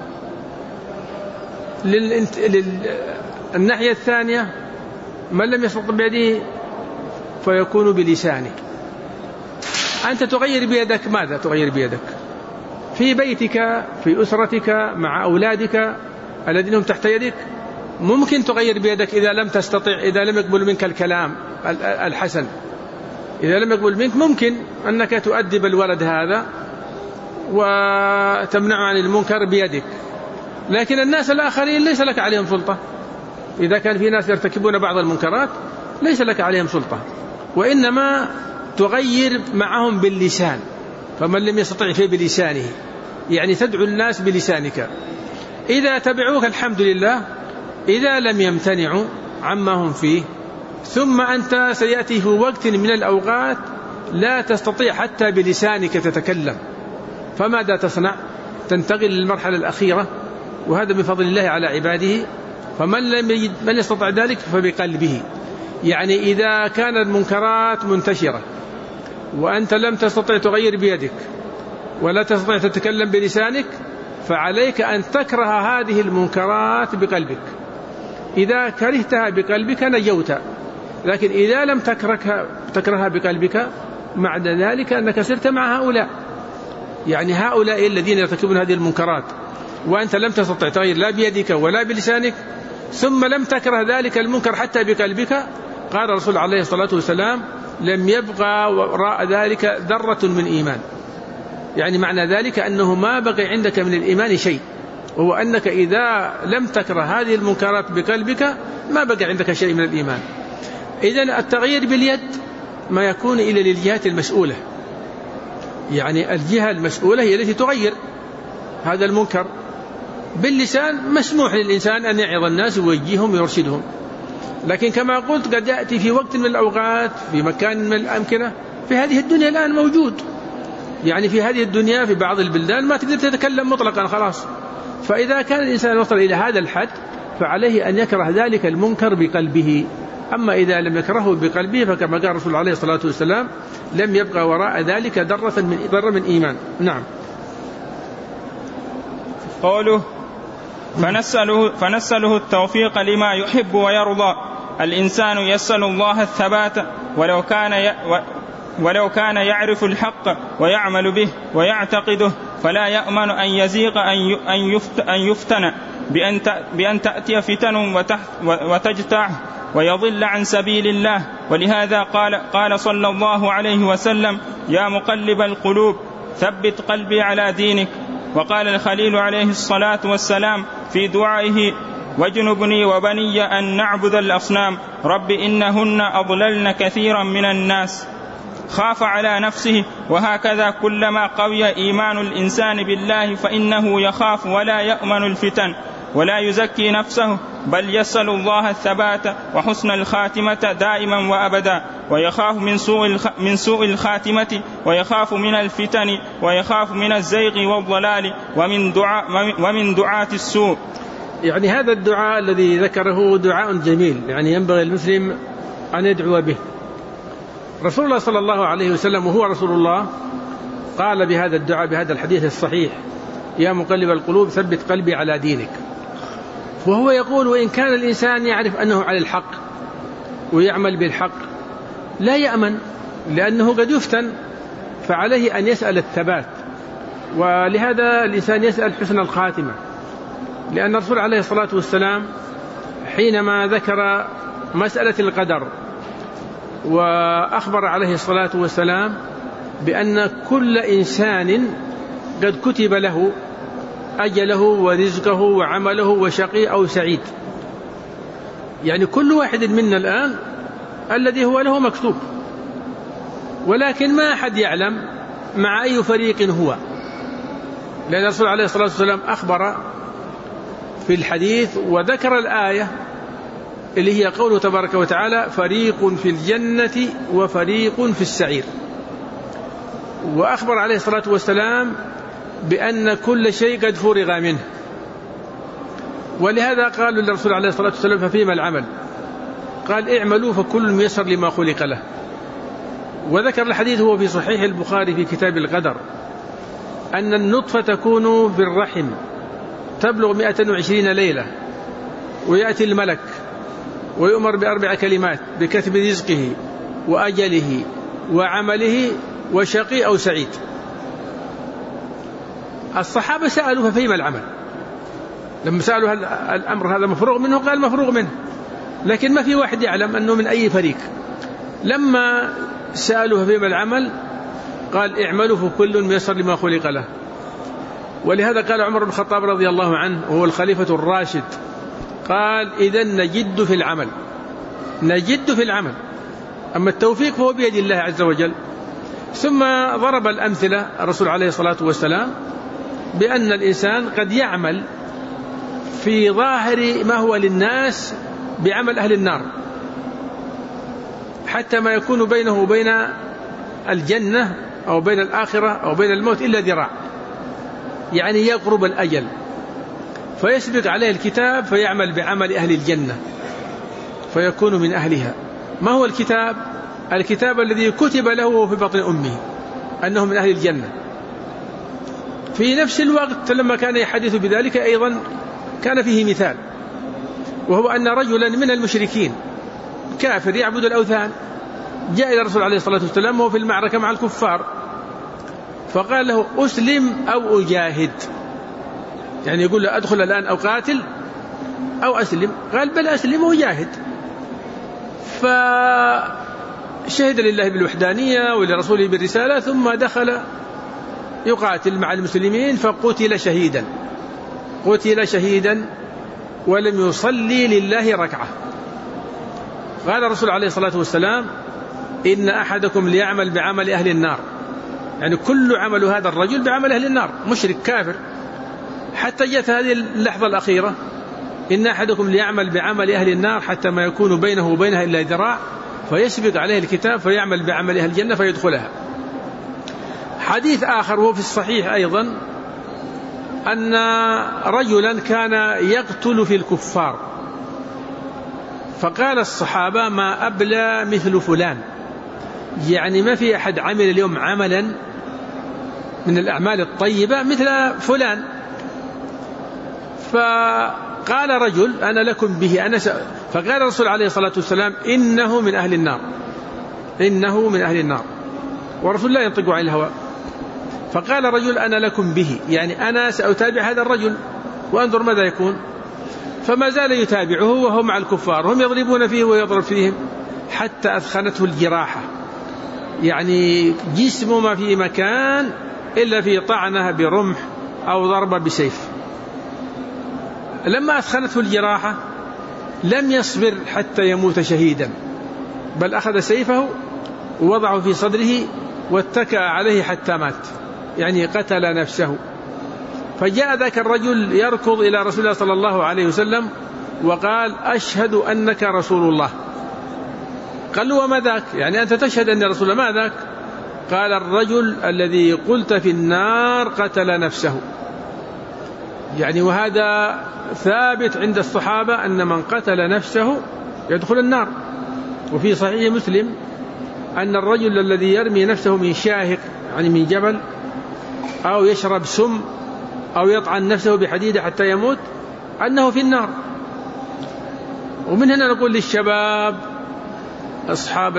للناحية الثانية: من لم يستطع بيده فيكون بلسانه. أنت تغير بيدك، ماذا تغير بيدك؟ في بيتك، في أسرتك، مع أولادك الذين هم تحت يدك ممكن تغير بيدك إذا لم تستطع، إذا لم يقبل منك الكلام الحسن، إذا لم يقبل منك ممكن أنك تؤدب الولد هذا وتمنع عن المنكر بيدك. لكن الناس الآخرين ليس لك عليهم سلطة. إذا كان في ناس يرتكبون بعض المنكرات ليس لك عليهم سلطة، وإنما تغير معهم باللسان. فمن لم يستطع فيه بلسانه، يعني تدعو الناس بلسانك. إذا تبعوك الحمد لله، إذا لم يمتنعوا عما هم فيه، ثم أنت سيأتي في وقت من الأوقات لا تستطيع حتى بلسانك تتكلم، فماذا تصنع؟ تنتقل للمرحلة الأخيرة، وهذا بفضل الله على عباده. فمن لم يجد من يستطع ذلك فبقلبه. يعني إذا كانت المنكرات منتشرة وأنت لم تستطع تغير بيدك ولا تستطيع تتكلم بلسانك، فعليك أن تكره هذه المنكرات بقلبك. إذا كرهتها بقلبك نجوت، لكن إذا لم تكرهها تكرهها بقلبك معنى ذلك أنك صرت مع هؤلاء، يعني هؤلاء الذين يرتكبون هذه المنكرات وأنت لم تستطع تغير لا بيدك ولا بلسانك، ثم لم تكره ذلك المنكر حتى بقلبك. قال الرسول عليه الصلاة والسلام: لم يبقى وراء ذلك ذرة من إيمان. يعني معنى ذلك أنه ما بقي عندك من الإيمان شيء، وهو أنك إذا لم تكره هذه المنكرات بقلبك ما بقي عندك شيء من الإيمان. إذن التغيير باليد ما يكون إلى للجهات المسؤولة، يعني الجهة المسؤولة هي التي تغير هذا المنكر. باللسان مسموح للإنسان أن يعظ الناس ويوجههم ويرشدهم، لكن كما قلت قد يأتي في وقت من الأوقات في مكان من الأمكنة. في هذه الدنيا الآن موجود، يعني في هذه الدنيا في بعض البلدان ما تقدر تتكلم مطلقا خلاص. فإذا كان الإنسان وصل إلى هذا الحد فعليه أن يكره ذلك المنكر بقلبه. أما إذا لم يكرهه بقلبه فكما قال الرسول عليه الصلاة والسلام: لم يبقى وراء ذلك ذرة من ذرة من إيمان. نعم. قوله: فنسأله, فنسأله التوفيق لما يحب ويرضى. الإنسان يسأل الله الثبات ولو كان ي... ولو كان يعرف الحق ويعمل به ويعتقده، فلا يأمن أن يزيغ أن يفتن بأن تأتي فتن وتجتاعه ويضل عن سبيل الله. ولهذا قال, قال صلى الله عليه وسلم: يا مقلب القلوب ثبت قلبي على دينك. وقال الخليل عليه الصلاة والسلام في دعائه: واجنبني وبني أن نعبد الأصنام رب إنهن أضللن كثيرا من الناس. خاف على نفسه. وهكذا كلما قوي إيمان الإنسان بالله فإنه يخاف ولا يأمن الفتن ولا يزكي نفسه، بل يسأل الله الثبات وحسن الخاتمة دائما وأبدا، ويخاف من سوء من سوء الخاتمة، ويخاف من الفتن، ويخاف من الزيغ والضلال ومن دعاء ومن دعاة السوء. يعني هذا الدعاء الذي ذكره دعاء جميل، يعني ينبغي المسلم أن يدعو به. رسول الله صلى الله عليه وسلم وهو رسول الله قال بهذا الدعاء بهذا الحديث الصحيح: يا مقلب القلوب ثبت قلبي على دينك. وهو يقول: وإن كان الإنسان يعرف أنه على الحق ويعمل بالحق لا يأمن، لأنه قد يفتن، فعليه أن يسأل الثبات. ولهذا الإنسان يسأل حسن الخاتمة، لأن الرسول عليه الصلاة والسلام حينما ذكر مسألة القدر وأخبر عليه الصلاة والسلام بأن كل إنسان قد كتب له أجله ورزقه وعمله وشقي أو سعيد، يعني كل واحد منا الآن الذي هو له مكتوب، ولكن ما أحد يعلم مع أي فريق هو، لأن الرسول عليه الصلاة والسلام أخبر في الحديث وذكر الآية اللي هي قوله تبارك وتعالى: فريق في الجنة وفريق في السعير. وأخبر عليه الصلاة والسلام بأن كل شيء قد فرغ منه. ولهذا قالوا للرسول عليه الصلاة والسلام: ففيما العمل؟ قال: اعملوا فكل ميسر لما خلق له. وذكر الحديث هو في صحيح البخاري في كتاب القدر أن النطفة تكون في الرحم تبلغ مئة وعشرين ليلة، ويأتي الملك ويؤمر بأربع كلمات: بكتب رزقه وأجله وعمله وشقي أو سعيد. الصحابة سألوا ففيما العمل؟ لما سألوا هل الأمر هذا مفروغ منه؟ قال مفروغ منه، لكن ما في واحد يعلم أنه من أي فريق. لما سألوا ففيما العمل قال اعملوا فكل ميسر لما خلق له. ولهذا قال عمر بن الخطاب رضي الله عنه وهو الخليفة الراشد، قال إذن نجد في العمل، نجد في العمل، أما التوفيق فهو بيد الله عز وجل. ثم ضرب الأمثلة الرسول عليه الصلاة والسلام بأن الإنسان قد يعمل في ظاهر ما هو للناس بعمل أهل النار، حتى ما يكون بينه وبين الجنة أو بين الآخرة أو بين الموت إلا ذراع، يعني يقرب الأجل، فيسبق عليه الكتاب فيعمل بعمل أهل الجنة فيكون من أهلها. ما هو الكتاب؟ الكتاب الذي كتب له في بطن أمه أنه من أهل الجنة. في نفس الوقت لما كان يحدث بذلك أيضا كان فيه مثال، وهو أن رجلا من المشركين كافر يعبد الأوثان جاء إلى الرسول عليه الصلاة والسلام وهو في المعركة مع الكفار، فقال له أسلم أو أجاهد، يعني يقول له أدخل الآن أو قاتل أو أسلم. قال بل أسلم وأجاهد. فشهد لله بالوحدانية ولرسوله بالرسالة، ثم دخل يقاتل مع المسلمين فقتل شهيدا، قتل شهيدا ولم يصلي لله ركعة. قال الرسول عليه الصلاة والسلام إن أحدكم ليعمل بعمل أهل النار، يعني كل عمل هذا الرجل بعمل أهل النار، مشرك كافر. حتى جاءت هذه اللحظة الأخيرة إن أحدكم ليعمل بعمل أهل النار حتى ما يكون بينه وبينها إلا ذراع فيسبق عليه الكتاب فيعمل بعمل أهل الجنة فيدخلها. حديث آخر وهو في الصحيح أيضا أن رجلا كان يقتل في الكفار، فقال الصحابة ما أبلى مثل فلان، يعني ما في أحد عمل اليوم عملا من الأعمال الطيبة مثل فلان. فقال رجل أنا لكم به أنا س... فقال الرسول عليه الصلاة والسلام إنه من أهل النار، إنه من أهل النار، ورسول لا ينطق عن الهوى. فقال رجل أنا لكم به، يعني أنا سأتابع هذا الرجل وأنظر ماذا يكون. فما زال يتابعه وهو مع الكفار، هم يضربون فيه ويضرب فيهم حتى أثخنته الجراحة، يعني جسمه ما في مكان إلا في طعنها برمح أو ضربة بسيف. لما أثخنته الجراحة لم يصبر حتى يموت شهيدا، بل أخذ سيفه ووضعه في صدره واتكأ عليه حتى مات، يعني قتل نفسه. فجاء ذاك الرجل يركض إلى رسول الله صلى الله عليه وسلم وقال أشهد أنك رسول الله. قال له وما ذاك؟ يعني أنت تشهد أن رسول الله، ما ذاك؟ قال الرجل الذي قلت في النار قتل نفسه. يعني وهذا ثابت عند الصحابة أن من قتل نفسه يدخل النار. وفي صحيح مسلم أن الرجل الذي يرمي نفسه من شاهق، يعني من جبل، أو يشرب سم أو يطعن نفسه بحديدة حتى يموت أنه في النار. ومن هنا نقول للشباب أصحاب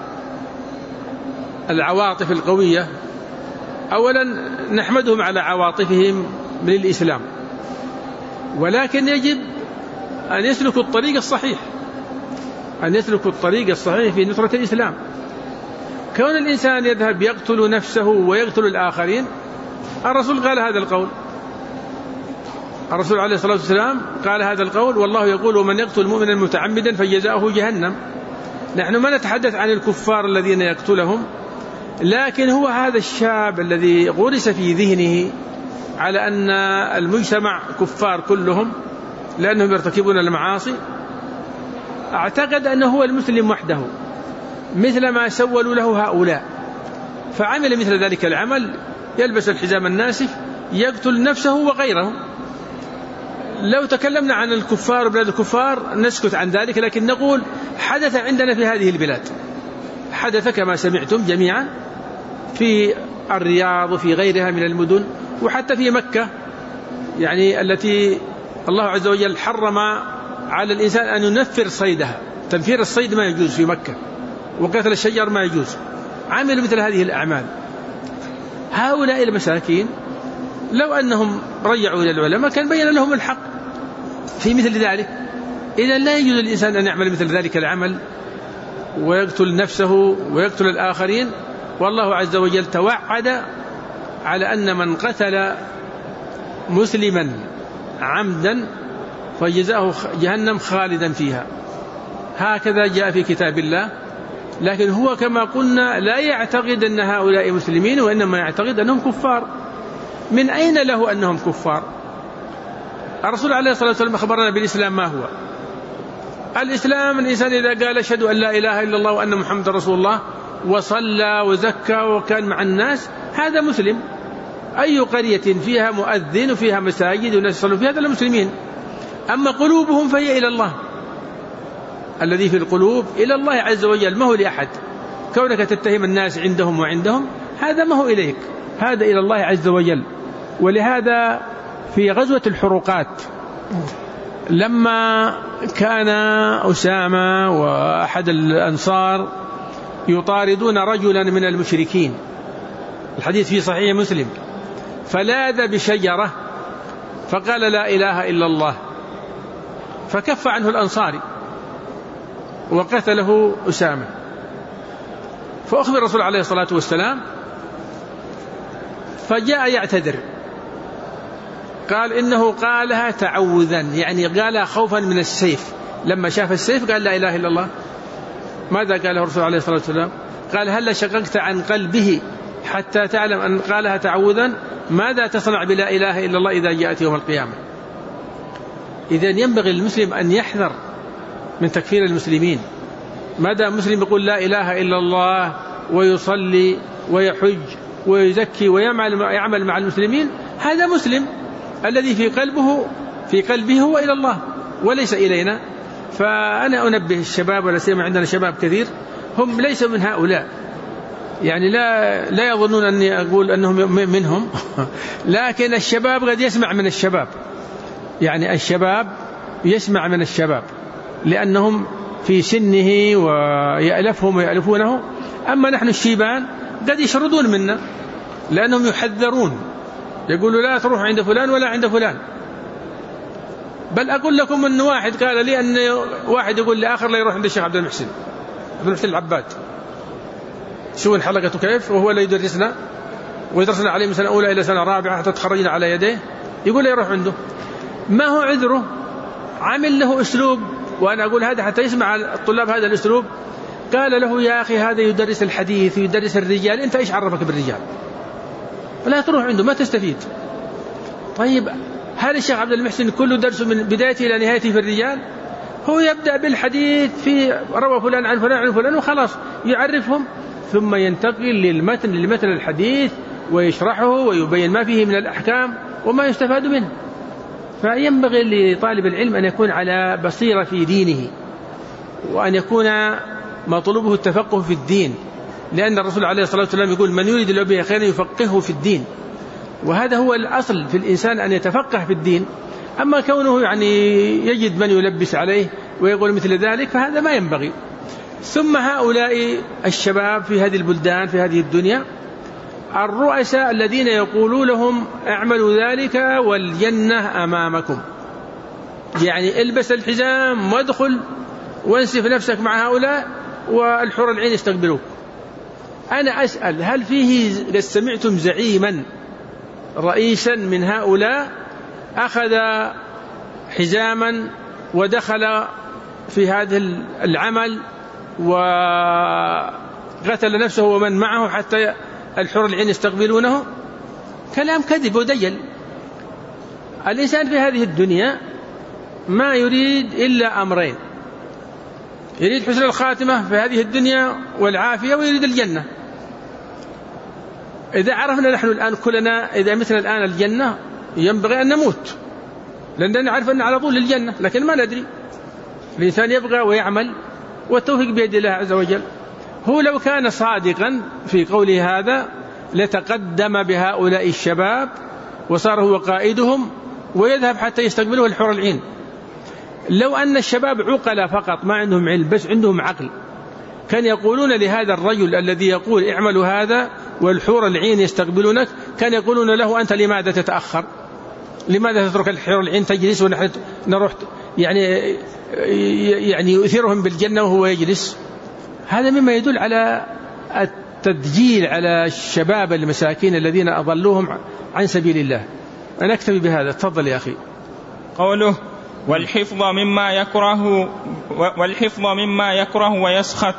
العواطف القوية، أولا نحمدهم على عواطفهم من الإسلام، ولكن يجب أن يسلكوا الطريق الصحيح، أن يسلكوا الطريق الصحيح في نصرة الإسلام. كون الإنسان يذهب يقتل نفسه ويقتل الآخرين، الرسول قال هذا القول، الرسول عليه الصلاة والسلام قال هذا القول، والله يقول ومن يقتل مؤمنا متعمدا فجزاؤه جهنم. نحن ما نتحدث عن الكفار الذين يقتلهم، لكن هو هذا الشاب الذي غرس في ذهنه على أن المجتمع كفار كلهم لأنهم يرتكبون المعاصي، اعتقد أنه هو المسلم وحده مثل ما سولوا له هؤلاء، فعمل مثل ذلك العمل، يلبس الحزام الناسف، يقتل نفسه وغيره. لو تكلمنا عن الكفار وبلاد الكفار نسكت عن ذلك، لكن نقول حدث عندنا في هذه البلاد، حدث كما سمعتم جميعا في الرياض وفي غيرها من المدن، وحتى في مكة يعني التي الله عز وجل حرم على الإنسان أن ينفر صيدها. تنفير الصيد ما يجوز في مكة، وقتل الشجر ما يجوز. عملوا مثل هذه الأعمال. هؤلاء المساكين لو أنهم رجعوا إلى العلماء كان بين لهم الحق في مثل ذلك. إذا لا يجوز للإنسان أن يعمل مثل ذلك العمل ويقتل نفسه ويقتل الآخرين. والله عز وجل توعد على أن من قتل مسلما عمدا فجزاؤه جهنم خالدا فيها. هكذا جاء في كتاب الله. لكن هو كما قلنا لا يعتقد أن هؤلاء مسلمين، وإنما يعتقد أنهم كفار. من أين له أنهم كفار؟ الرسول عليه الصلاة والسلام أخبرنا بالإسلام ما هو. الإسلام الإنسان إذا قال أشهد أن لا إله إلا الله وأن محمد رسول الله وصلى وزكى وكان مع الناس، هذا مسلم. أي قرية فيها مؤذن وفيها مساجد والناس يصلون فيها هذا المسلمين. أما قلوبهم فهي إلى الله. الذي في القلوب إلى الله عز وجل، ما هو لأحد. كونك تتهم الناس عندهم وعندهم هذا ما هو إليك، هذا إلى الله عز وجل. ولهذا في غزوة الحروقات لما كان أسامة وأحد الأنصار يطاردون رجلا من المشركين، الحديث في صحيح مسلم، فلاذ بشجرة فقال لا إله إلا الله، فكف عنه الأنصاري وقتله أسامة. فأخبر الرسول عليه الصلاة والسلام فجاء يعتذر، قال إنه قالها تعوذا، يعني قالها خوفا من السيف. لما شاف السيف قال لا إله إلا الله. ماذا قاله الرسول عليه الصلاة والسلام؟ قال هل شققت عن قلبه حتى تعلم أن قالها تعوذا؟ ماذا تصنع بلا إله إلا الله إذا جاءت يوم القيامة؟ إذن ينبغي للمسلم أن يحذر من تكفير المسلمين. ماذا مسلم يقول لا إله إلا الله ويصلي ويحج ويزكي ويعمل يعمل مع المسلمين، هذا مسلم الذي في قلبه في قلبه هو إلى الله وليس إلينا. فأنا أنبه الشباب، ولا سيما عندنا شباب كثير هم ليسوا من هؤلاء، يعني لا لا يظنون أني أقول أنهم منهم لكن الشباب قد يسمع من الشباب، يعني الشباب يسمع من الشباب لأنهم في سنه ويألفهم ويألفونه. أما نحن الشيبان قد يشردون منا لأنهم يحذرون، يقولوا لا تروح عند فلان ولا عند فلان. بل أقول لكم أن واحد قال لي أن واحد يقول لآخر لا يروح عند الشيخ عبد المحسن عبد المحسن العباد، شو حلقته كيف، وهو اللي يدرسنا ويدرسنا عليه من سنة أولى إلى سنة رابعة حتى تخرجنا على يديه، يقول لا يروح عنده. ما هو عذره؟ عمل له أسلوب، وأنا أقول هذا حتى يسمع الطلاب هذا الأسلوب. قال له يا أخي هذا يدرس الحديث ويدرس الرجال، أنت إيش عرفك بالرجال؟ ولا تروح عنده ما تستفيد. طيب هل الشيخ عبد المحسن كله درسه من بدايته إلى نهايته في الرجال؟ هو يبدأ بالحديث في روى فلان عن فلان عن فلان وخلاص يعرفهم، ثم ينتقل للمتن للمتن الحديث ويشرحه ويبين ما فيه من الأحكام وما يستفاد منه. فينبغي لطالب العلم أن يكون على بصيرة في دينه، وأن يكون مطلوبه التفقه في الدين، لأن الرسول عليه الصلاة والسلام يقول من يريد الله به خيرا يفقهه في الدين، وهذا هو الأصل في الإنسان أن يتفقه في الدين. أما كونه يعني يجد من يلبس عليه ويقول مثل ذلك فهذا ما ينبغي. ثم هؤلاء الشباب في هذه البلدان في هذه الدنيا الرؤساء الذين يقولون لهم اعملوا ذلك والجنة أمامكم، يعني البس الحزام وادخل وانسف نفسك مع هؤلاء والحور العين يستقبلوك. أنا أسأل هل فيه قد سمعتم زعيما رئيسا من هؤلاء أخذ حزاما ودخل في هذا العمل وقتل نفسه ومن معه حتى الحور العين يستقبلونه؟ كلام كذب ودجل. الإنسان في هذه الدنيا ما يريد إلا أمرين، يريد حسن الخاتمة في هذه الدنيا والعافية، ويريد الجنة. إذا عرفنا نحن الآن كلنا إذا مثل الآن الجنة ينبغي أن نموت، لأننا نعرف أن على طول الجنة، لكن ما ندري. الإنسان يبغى ويعمل والتوفيق بيد الله عز وجل. هو لو كان صادقا في قوله هذا لتقدم بهؤلاء الشباب وصار هو قائدهم ويذهب حتى يستقبله الحور العين. لو أن الشباب عقل فقط ما عندهم علم بس عندهم عقل كان يقولون لهذا الرجل الذي يقول اعملوا هذا والحور العين يستقبلونك، كان يقولون له أنت لماذا تتأخر؟ لماذا تترك الحور العين تجلس ونحن نروح يعني يعني يؤثرهم بالجنة وهو يجلس؟ هذا مما يدل على التدجيل على الشباب المساكين الذين أضلوهم عن سبيل الله. أنا أكتفي بهذا. تفضل يا أخي. قوله والحفظ مما يكره والحفظ مما يكره ويسخط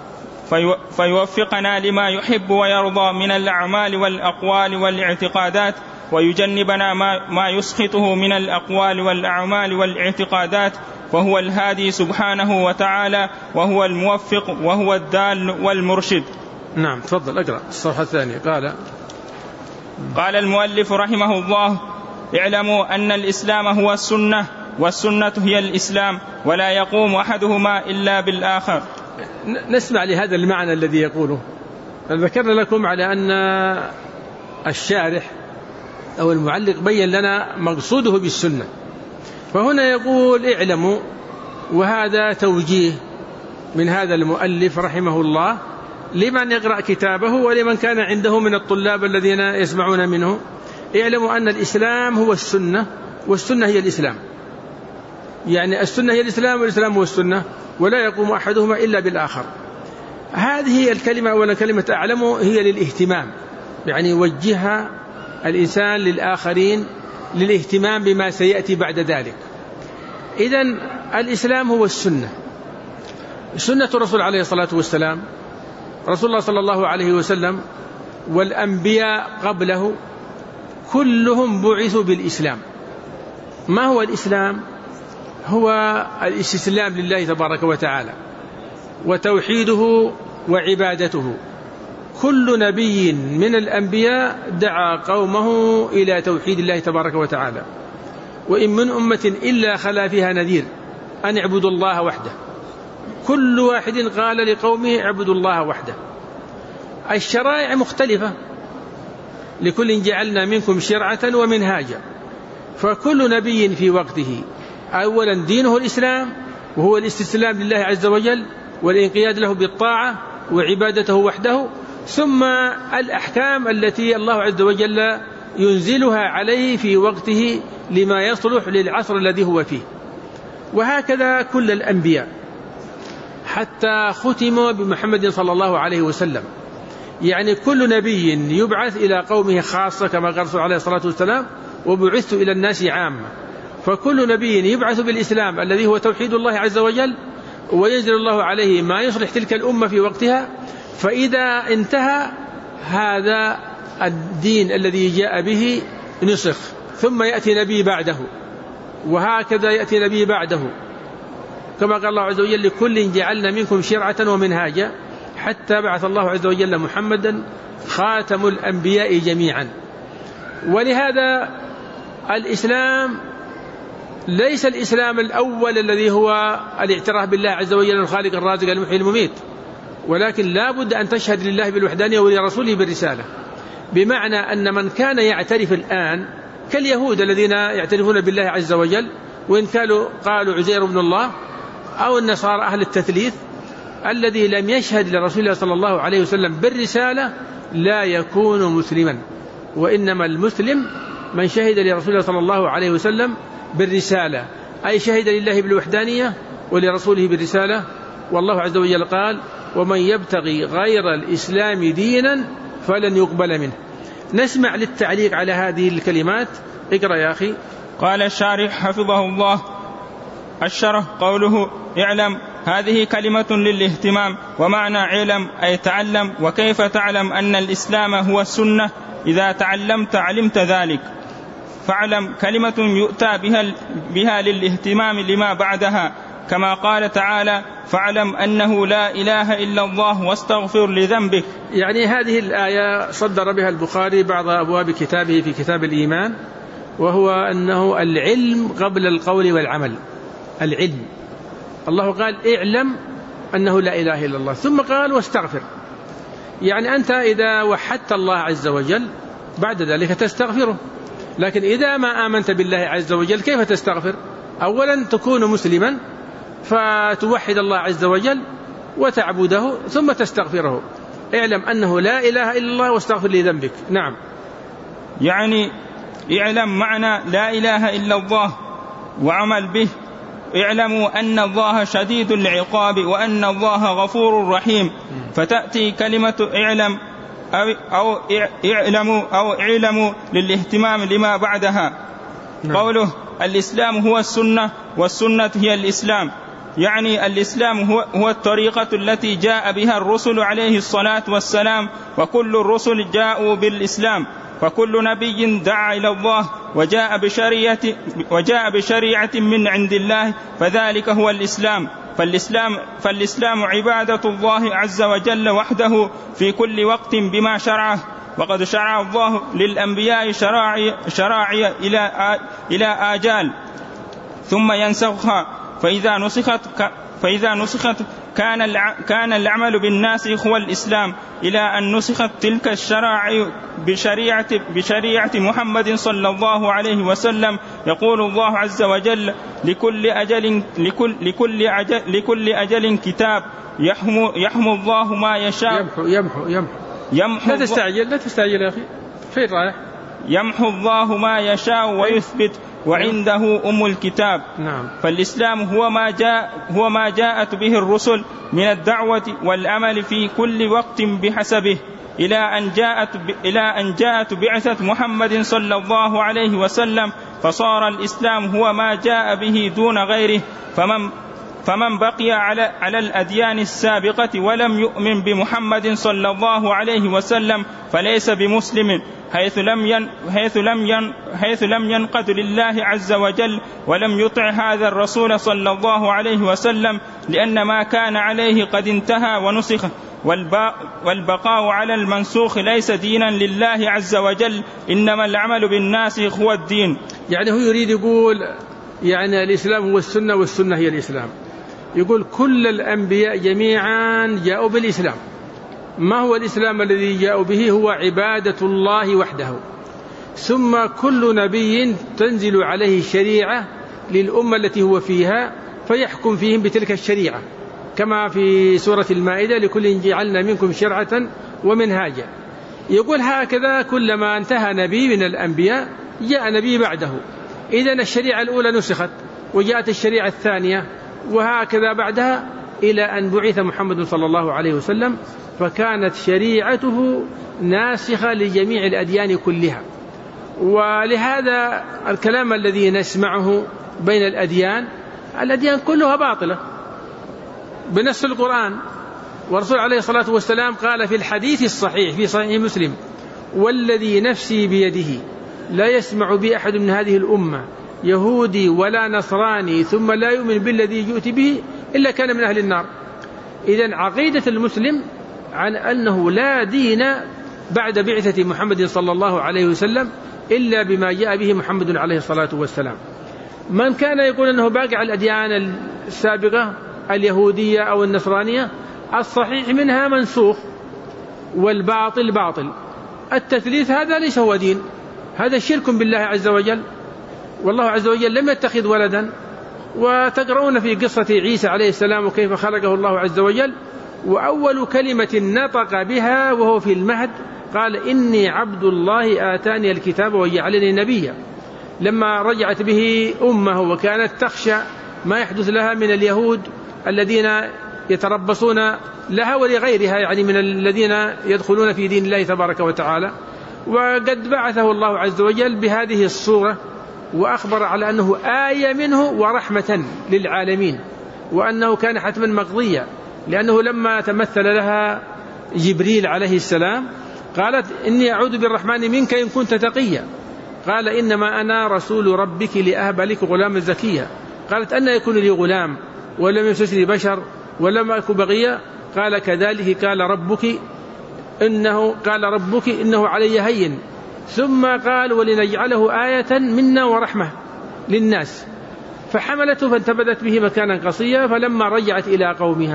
فيوفقنا لما يحب ويرضى من الأعمال والأقوال والاعتقادات، ويجنبنا ما يسخطه من الأقوال والأعمال والاعتقادات، فهو الهادي سبحانه وتعالى وهو الموفق وهو الدال والمرشد. نعم تفضل اقرأ الصفحة الثانية. قال قال المؤلف رحمه الله: اعلموا أن الإسلام هو السنة والسنة هي الإسلام، ولا يقوم أحدهما إلا بالآخر. نسمع لهذا المعنى الذي يقوله. ذكرنا لكم على أن الشارح أو المعلق بين لنا مقصوده بالسنة، فهنا يقول اعلموا، وهذا توجيه من هذا المؤلف رحمه الله لمن يقرأ كتابه ولمن كان عنده من الطلاب الذين يسمعون منه. اعلموا أن الإسلام هو السنة والسنة هي الإسلام، يعني السنة هي الإسلام والإسلام هو السنة، ولا يقوم أحدهما إلا بالآخر. هذه الكلمة ولا كلمة أعلموا هي للاهتمام، يعني يوجهها الإنسان للآخرين للاهتمام بما سيأتي بعد ذلك. إذن الإسلام هو السنة، سنة الرسول عليه الصلاة والسلام، رسول الله صلى الله عليه وسلم والأنبياء قبله كلهم بعثوا بالإسلام. ما هو الإسلام؟ هو الاستسلام لله تبارك وتعالى وتوحيده وعبادته. كل نبي من الأنبياء دعا قومه إلى توحيد الله تبارك وتعالى، وإن من أمة إلا خلا فيها نذير أن اعبدوا الله وحده. كل واحد قال لقومه اعبدوا الله وحده. الشرائع مختلفة، لكل جعلنا منكم شرعة ومنهاجا، فكل نبي في وقته أولا دينه الإسلام، وهو الاستسلام لله عز وجل والانقياد له بالطاعة وعبادته وحده، ثم الأحكام التي الله عز وجل ينزلها عليه في وقته لما يصلح للعصر الذي هو فيه. وهكذا كل الأنبياء حتى ختموا بمحمد صلى الله عليه وسلم، يعني كل نبي يبعث إلى قومه خاصة كما قال رسول عليه الصلاة والسلام وبعثت إلى الناس عامة. فكل نبي يبعث بالإسلام الذي هو توحيد الله عز وجل، وينزل الله عليه ما يصلح تلك الأمة في وقتها. فإذا انتهى هذا الدين الذي جاء به نسخ، ثم يأتي نبي بعده، وهكذا يأتي نبي بعده، كما قال الله عز وجل لكل جعلنا منكم شرعة ومنهاجا، حتى بعث الله عز وجل محمدا خاتم الأنبياء جميعا. ولهذا الإسلام ليس الإسلام الأول الذي هو الاعتراف بالله عز وجل الخالق الرازق المحيي المميت، ولكن لا بد أن تشهد لله بالوحدانية ولرسوله بالرسالة. بمعنى أن من كان يعترف الآن كاليهود الذين يعترفون بالله عز وجل وإن كانوا قالوا عزير بن الله، أو النصارى أهل التثليث، الذي لم يشهد لرسول الله صلى الله عليه وسلم بالرسالة لا يكون مسلما. وإنما المسلم من شهد لرسول الله صلى الله عليه وسلم بالرسالة، أي شهد لله بالوحدانية ولرسوله بالرسالة. والله عز وجل قال ومن يبتغي غير الإسلام دينا فلن يقبل منه. نسمع للتعليق على هذه الكلمات. اقرأ يا أخي. قال الشارح حفظه الله: الشرح قوله اعلم هذه كلمة للاهتمام، ومعنى علم أي تعلم. وكيف تعلم أن الإسلام هو السنة؟ إذا تعلمت علمت ذلك. فاعلم كلمة يؤتى بها, بها للاهتمام لما بعدها، كما قال تعالى فاعلم أنه لا إله إلا الله واستغفر لذنبك. يعني هذه الآية صدر بها البخاري بعض أبواب كتابه في كتاب الإيمان، وهو أنه العلم قبل القول والعمل. العلم الله قال اعلم أنه لا إله إلا الله، ثم قال واستغفر. يعني أنت إذا وحدت الله عز وجل بعد ذلك تستغفره، لكن إذا ما آمنت بالله عز وجل كيف تستغفر؟ أولا تكون مسلما فتوحد الله عز وجل وتعبده ثم تستغفره. اعلم أنه لا إله إلا الله واستغفر لذنبك. نعم. يعني اعلم معنى لا إله إلا الله وعمل به. اعلموا أن الله شديد العقاب وأن الله غفور رحيم. فتأتي كلمة اعلم أو, أو اعلموا أو اعلموا للاهتمام لما بعدها. نعم. قوله الإسلام هو السنة والسنة هي الإسلام، يعني الإسلام هو, هو الطريقة التي جاء بها الرسل عليه الصلاة والسلام، وكل الرسل جاءوا بالإسلام، فكل نبي دعا إلى الله وجاء بشريعة, وجاء بشريعة من عند الله، فذلك هو الإسلام. فالإسلام, فالإسلام عبادة الله عز وجل وحده في كل وقت بما شرعه، وقد شرع الله للأنبياء شرائع, شرائع إلى, إلى آجال ثم ينسخها، فإذا نسخت, فإذا نسخت كان, كان العمل بالناسخ هو الإسلام، إلى أن نسخت تلك الشرائع بشريعة, بشريعة محمد صلى الله عليه وسلم. يقول الله عز وجل لكل أجل, لكل, لكل أجل, لكل أجل كتاب يحمو, يحمو الله ما يشاء. يمحو يمحو يمحو, يمحو لا تستعجل لا تستعجل يا أخي، فين رايح؟ يمحو الله ما يشاء ويثبت وعنده أم الكتاب. نعم. فالإسلام هو ما جاء هو ما جاءت به الرسل من الدعوة والأمل في كل وقت بحسبه، إلى أن جاءت إلى أن جاءت بعثة محمد صلى الله عليه وسلم، فصار الإسلام هو ما جاء به دون غيره. فمن فمن بقي على على الأديان السابقة ولم يؤمن بمحمد صلى الله عليه وسلم فليس بمسلم، حيث لم ين حيث لم ين حيث لم ينقد لله عز وجل ولم يطع هذا الرسول صلى الله عليه وسلم، لأن ما كان عليه قد انتهى ونسخ، والبقاء على المنسوخ ليس دينا لله عز وجل، إنما العمل بالناسخ هو الدين. يعني هو يريد يقول يعني الإسلام هو السنة والسنة هي الإسلام. يقول كل الأنبياء جميعا جاءوا بالإسلام. ما هو الإسلام الذي جاءوا به؟ هو عبادة الله وحده. ثم كل نبي تنزل عليه شريعة للأمة التي هو فيها فيحكم فيهم بتلك الشريعة، كما في سورة المائدة لكل جعلنا منكم شرعة ومنهاجا. يقول هكذا كلما انتهى نبي من الأنبياء جاء نبي بعده، إذن الشريعة الأولى نسخت وجاءت الشريعة الثانية، وهكذا بعدها إلى أن بعث محمد صلى الله عليه وسلم، فكانت شريعته ناسخة لجميع الأديان كلها. ولهذا الكلام الذي نسمعه بين الأديان، الأديان كلها باطلة بنص القرآن. والرسول عليه الصلاة والسلام قال في الحديث الصحيح في صحيح مسلم: والذي نفسي بيده لا يسمع بي أحد من هذه الأمة يهودي ولا نصراني ثم لا يؤمن بالذي جئت به إلا كان من أهل النار. إذن عقيدة المسلم عن أنه لا دين بعد بعثة محمد صلى الله عليه وسلم إلا بما جاء به محمد عليه الصلاة والسلام. من كان يقول أنه باقي على الأديان السابقة اليهودية أو النصرانية، الصحيح منها منسوخ والباطل باطل. التثليث هذا ليس هو دين، هذا شرك بالله عز وجل، والله عز وجل لم يتخذ ولدا. وتقرؤون في قصة عيسى عليه السلام وكيف خلقه الله عز وجل، وأول كلمة نطق بها وهو في المهد قال: إني عبد الله آتاني الكتاب وجعلني نبيا. لما رجعت به أمه وكانت تخشى ما يحدث لها من اليهود الذين يتربصون لها ولغيرها، يعني من الذين يدخلون في دين الله تبارك وتعالى، وقد بعثه الله عز وجل بهذه الصورة وأخبر على أنه آية منه ورحمة للعالمين، وأنه كان حتما مقضيا، لأنه لما تمثل لها جبريل عليه السلام قالت: إني أعوذ بالرحمن منك إن كنت تقيا. قال: إنما أنا رسول ربك لأهب لك غلاما زكيا. قالت: أن يكون لي غلام ولم يمسسني بشر ولم أك بغيا. قال: كذلك قال ربك إنه قال ربك إنه علي هين. ثم قال: ولنجعله آية منا ورحمة للناس. فحملته فانتبذت به مكانا قصيا، فلما رجعت إلى قومها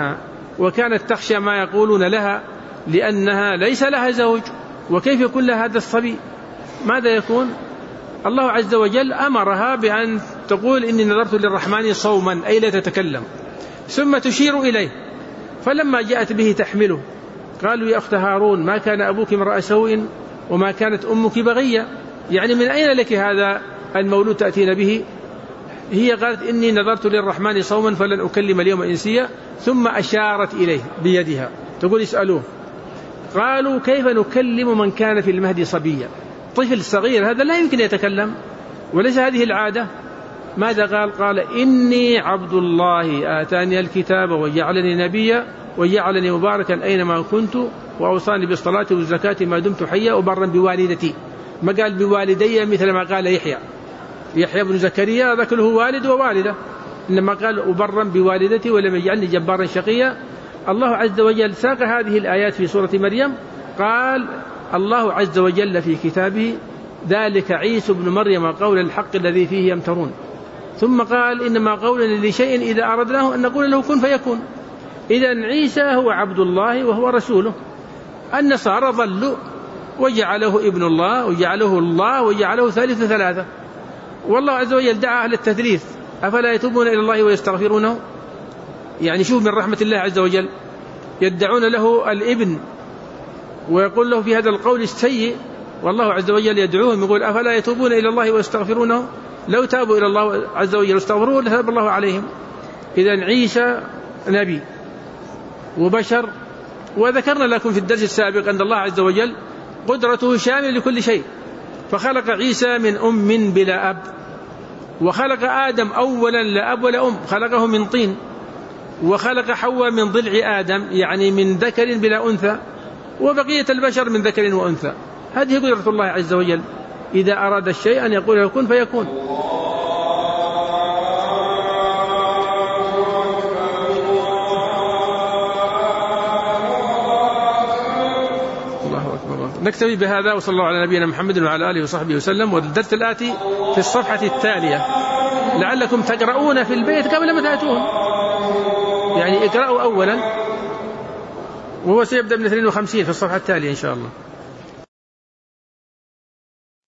وكانت تخشى ما يقولون لها لأنها ليس لها زوج، وكيف يكون لها هذا الصبي؟ ماذا يكون؟ الله عز وجل أمرها بأن تقول إني نذرت للرحمن صوما، أي لا تتكلم، ثم تشير إليه. فلما جاءت به تحمله قالوا يا أخت هارون ما كان أبوك امرأ سوء وما كانت أمك بغية، يعني من أين لك هذا المولود تأتين به؟ هي قالت إني نذرت للرحمن صوما فلن أكلم اليوم إنسيا، ثم أشارت إليه بيدها تقول اسألوه. قالوا كيف نكلم من كان في المهد صبيا؟ طفل صغير هذا لا يمكن يتكلم، وليس هذه العادة. ماذا قال؟ قال إني عبد الله آتاني الكتاب وجعلني نبيا وجعلني مباركا أينما كنت وأوصاني بالصلاة والزكاة ما دمت حيا وبرا بوالدتي. ما قال بوالدي مثل ما قال يحيى يحيى بن زكريا ذكره والد ووالدة، إنما قال وبرا بوالدتي ولم يجعلني جبارا شقيا. الله عز وجل ساق هذه الآيات في سورة مريم، قال الله عز وجل في كتابه ذلك عيسى بن مريم قول الحق الذي فيه يمترون، ثم قال إنما قولنا لشيء إذا أردناه أن نقول له كن فيكون. إذن عيسى هو عبد الله وهو رسوله. النصارى ضلوا وجعله ابن الله وجعله الله وجعله ثالث ثلاثة، والله عز وجل دعا أهل التثليث أفلا يتوبون إلى الله ويستغفرونه؟ يعني شوف من رحمة الله عز وجل، يدعون له الابن ويقول له في هذا القول السيء، والله عز وجل يدعوهم يقول أفلا يتوبون إلى الله ويستغفرونه؟ لو تابوا إلى الله عز وجل واستغفروه لتاب الله عليهم. إذن عيسى نبي وبشر، وذكرنا لكم في الدرس السابق أن الله عز وجل قدرته شامل لكل شيء، فخلق عيسى من أم بلا أب، وخلق آدم أولا لا أب ولا أم، خلقه من طين، وخلق حواء من ضلع آدم يعني من ذكر بلا أنثى، وبقية البشر من ذكر وأنثى. هذه قدرة الله عز وجل، إذا أراد الشيء أن يقول له كن فيكون. نكتفي بهذا، وصلى الله على نبينا محمد وعلى آله وصحبه وسلم. والدرس الآتي في الصفحة التالية، لعلكم تقرؤون في البيت قبل ما تأتون، يعني اقرأوا أولا، وهو سيبدأ من اثنين وخمسين في الصفحة التالية إن شاء الله.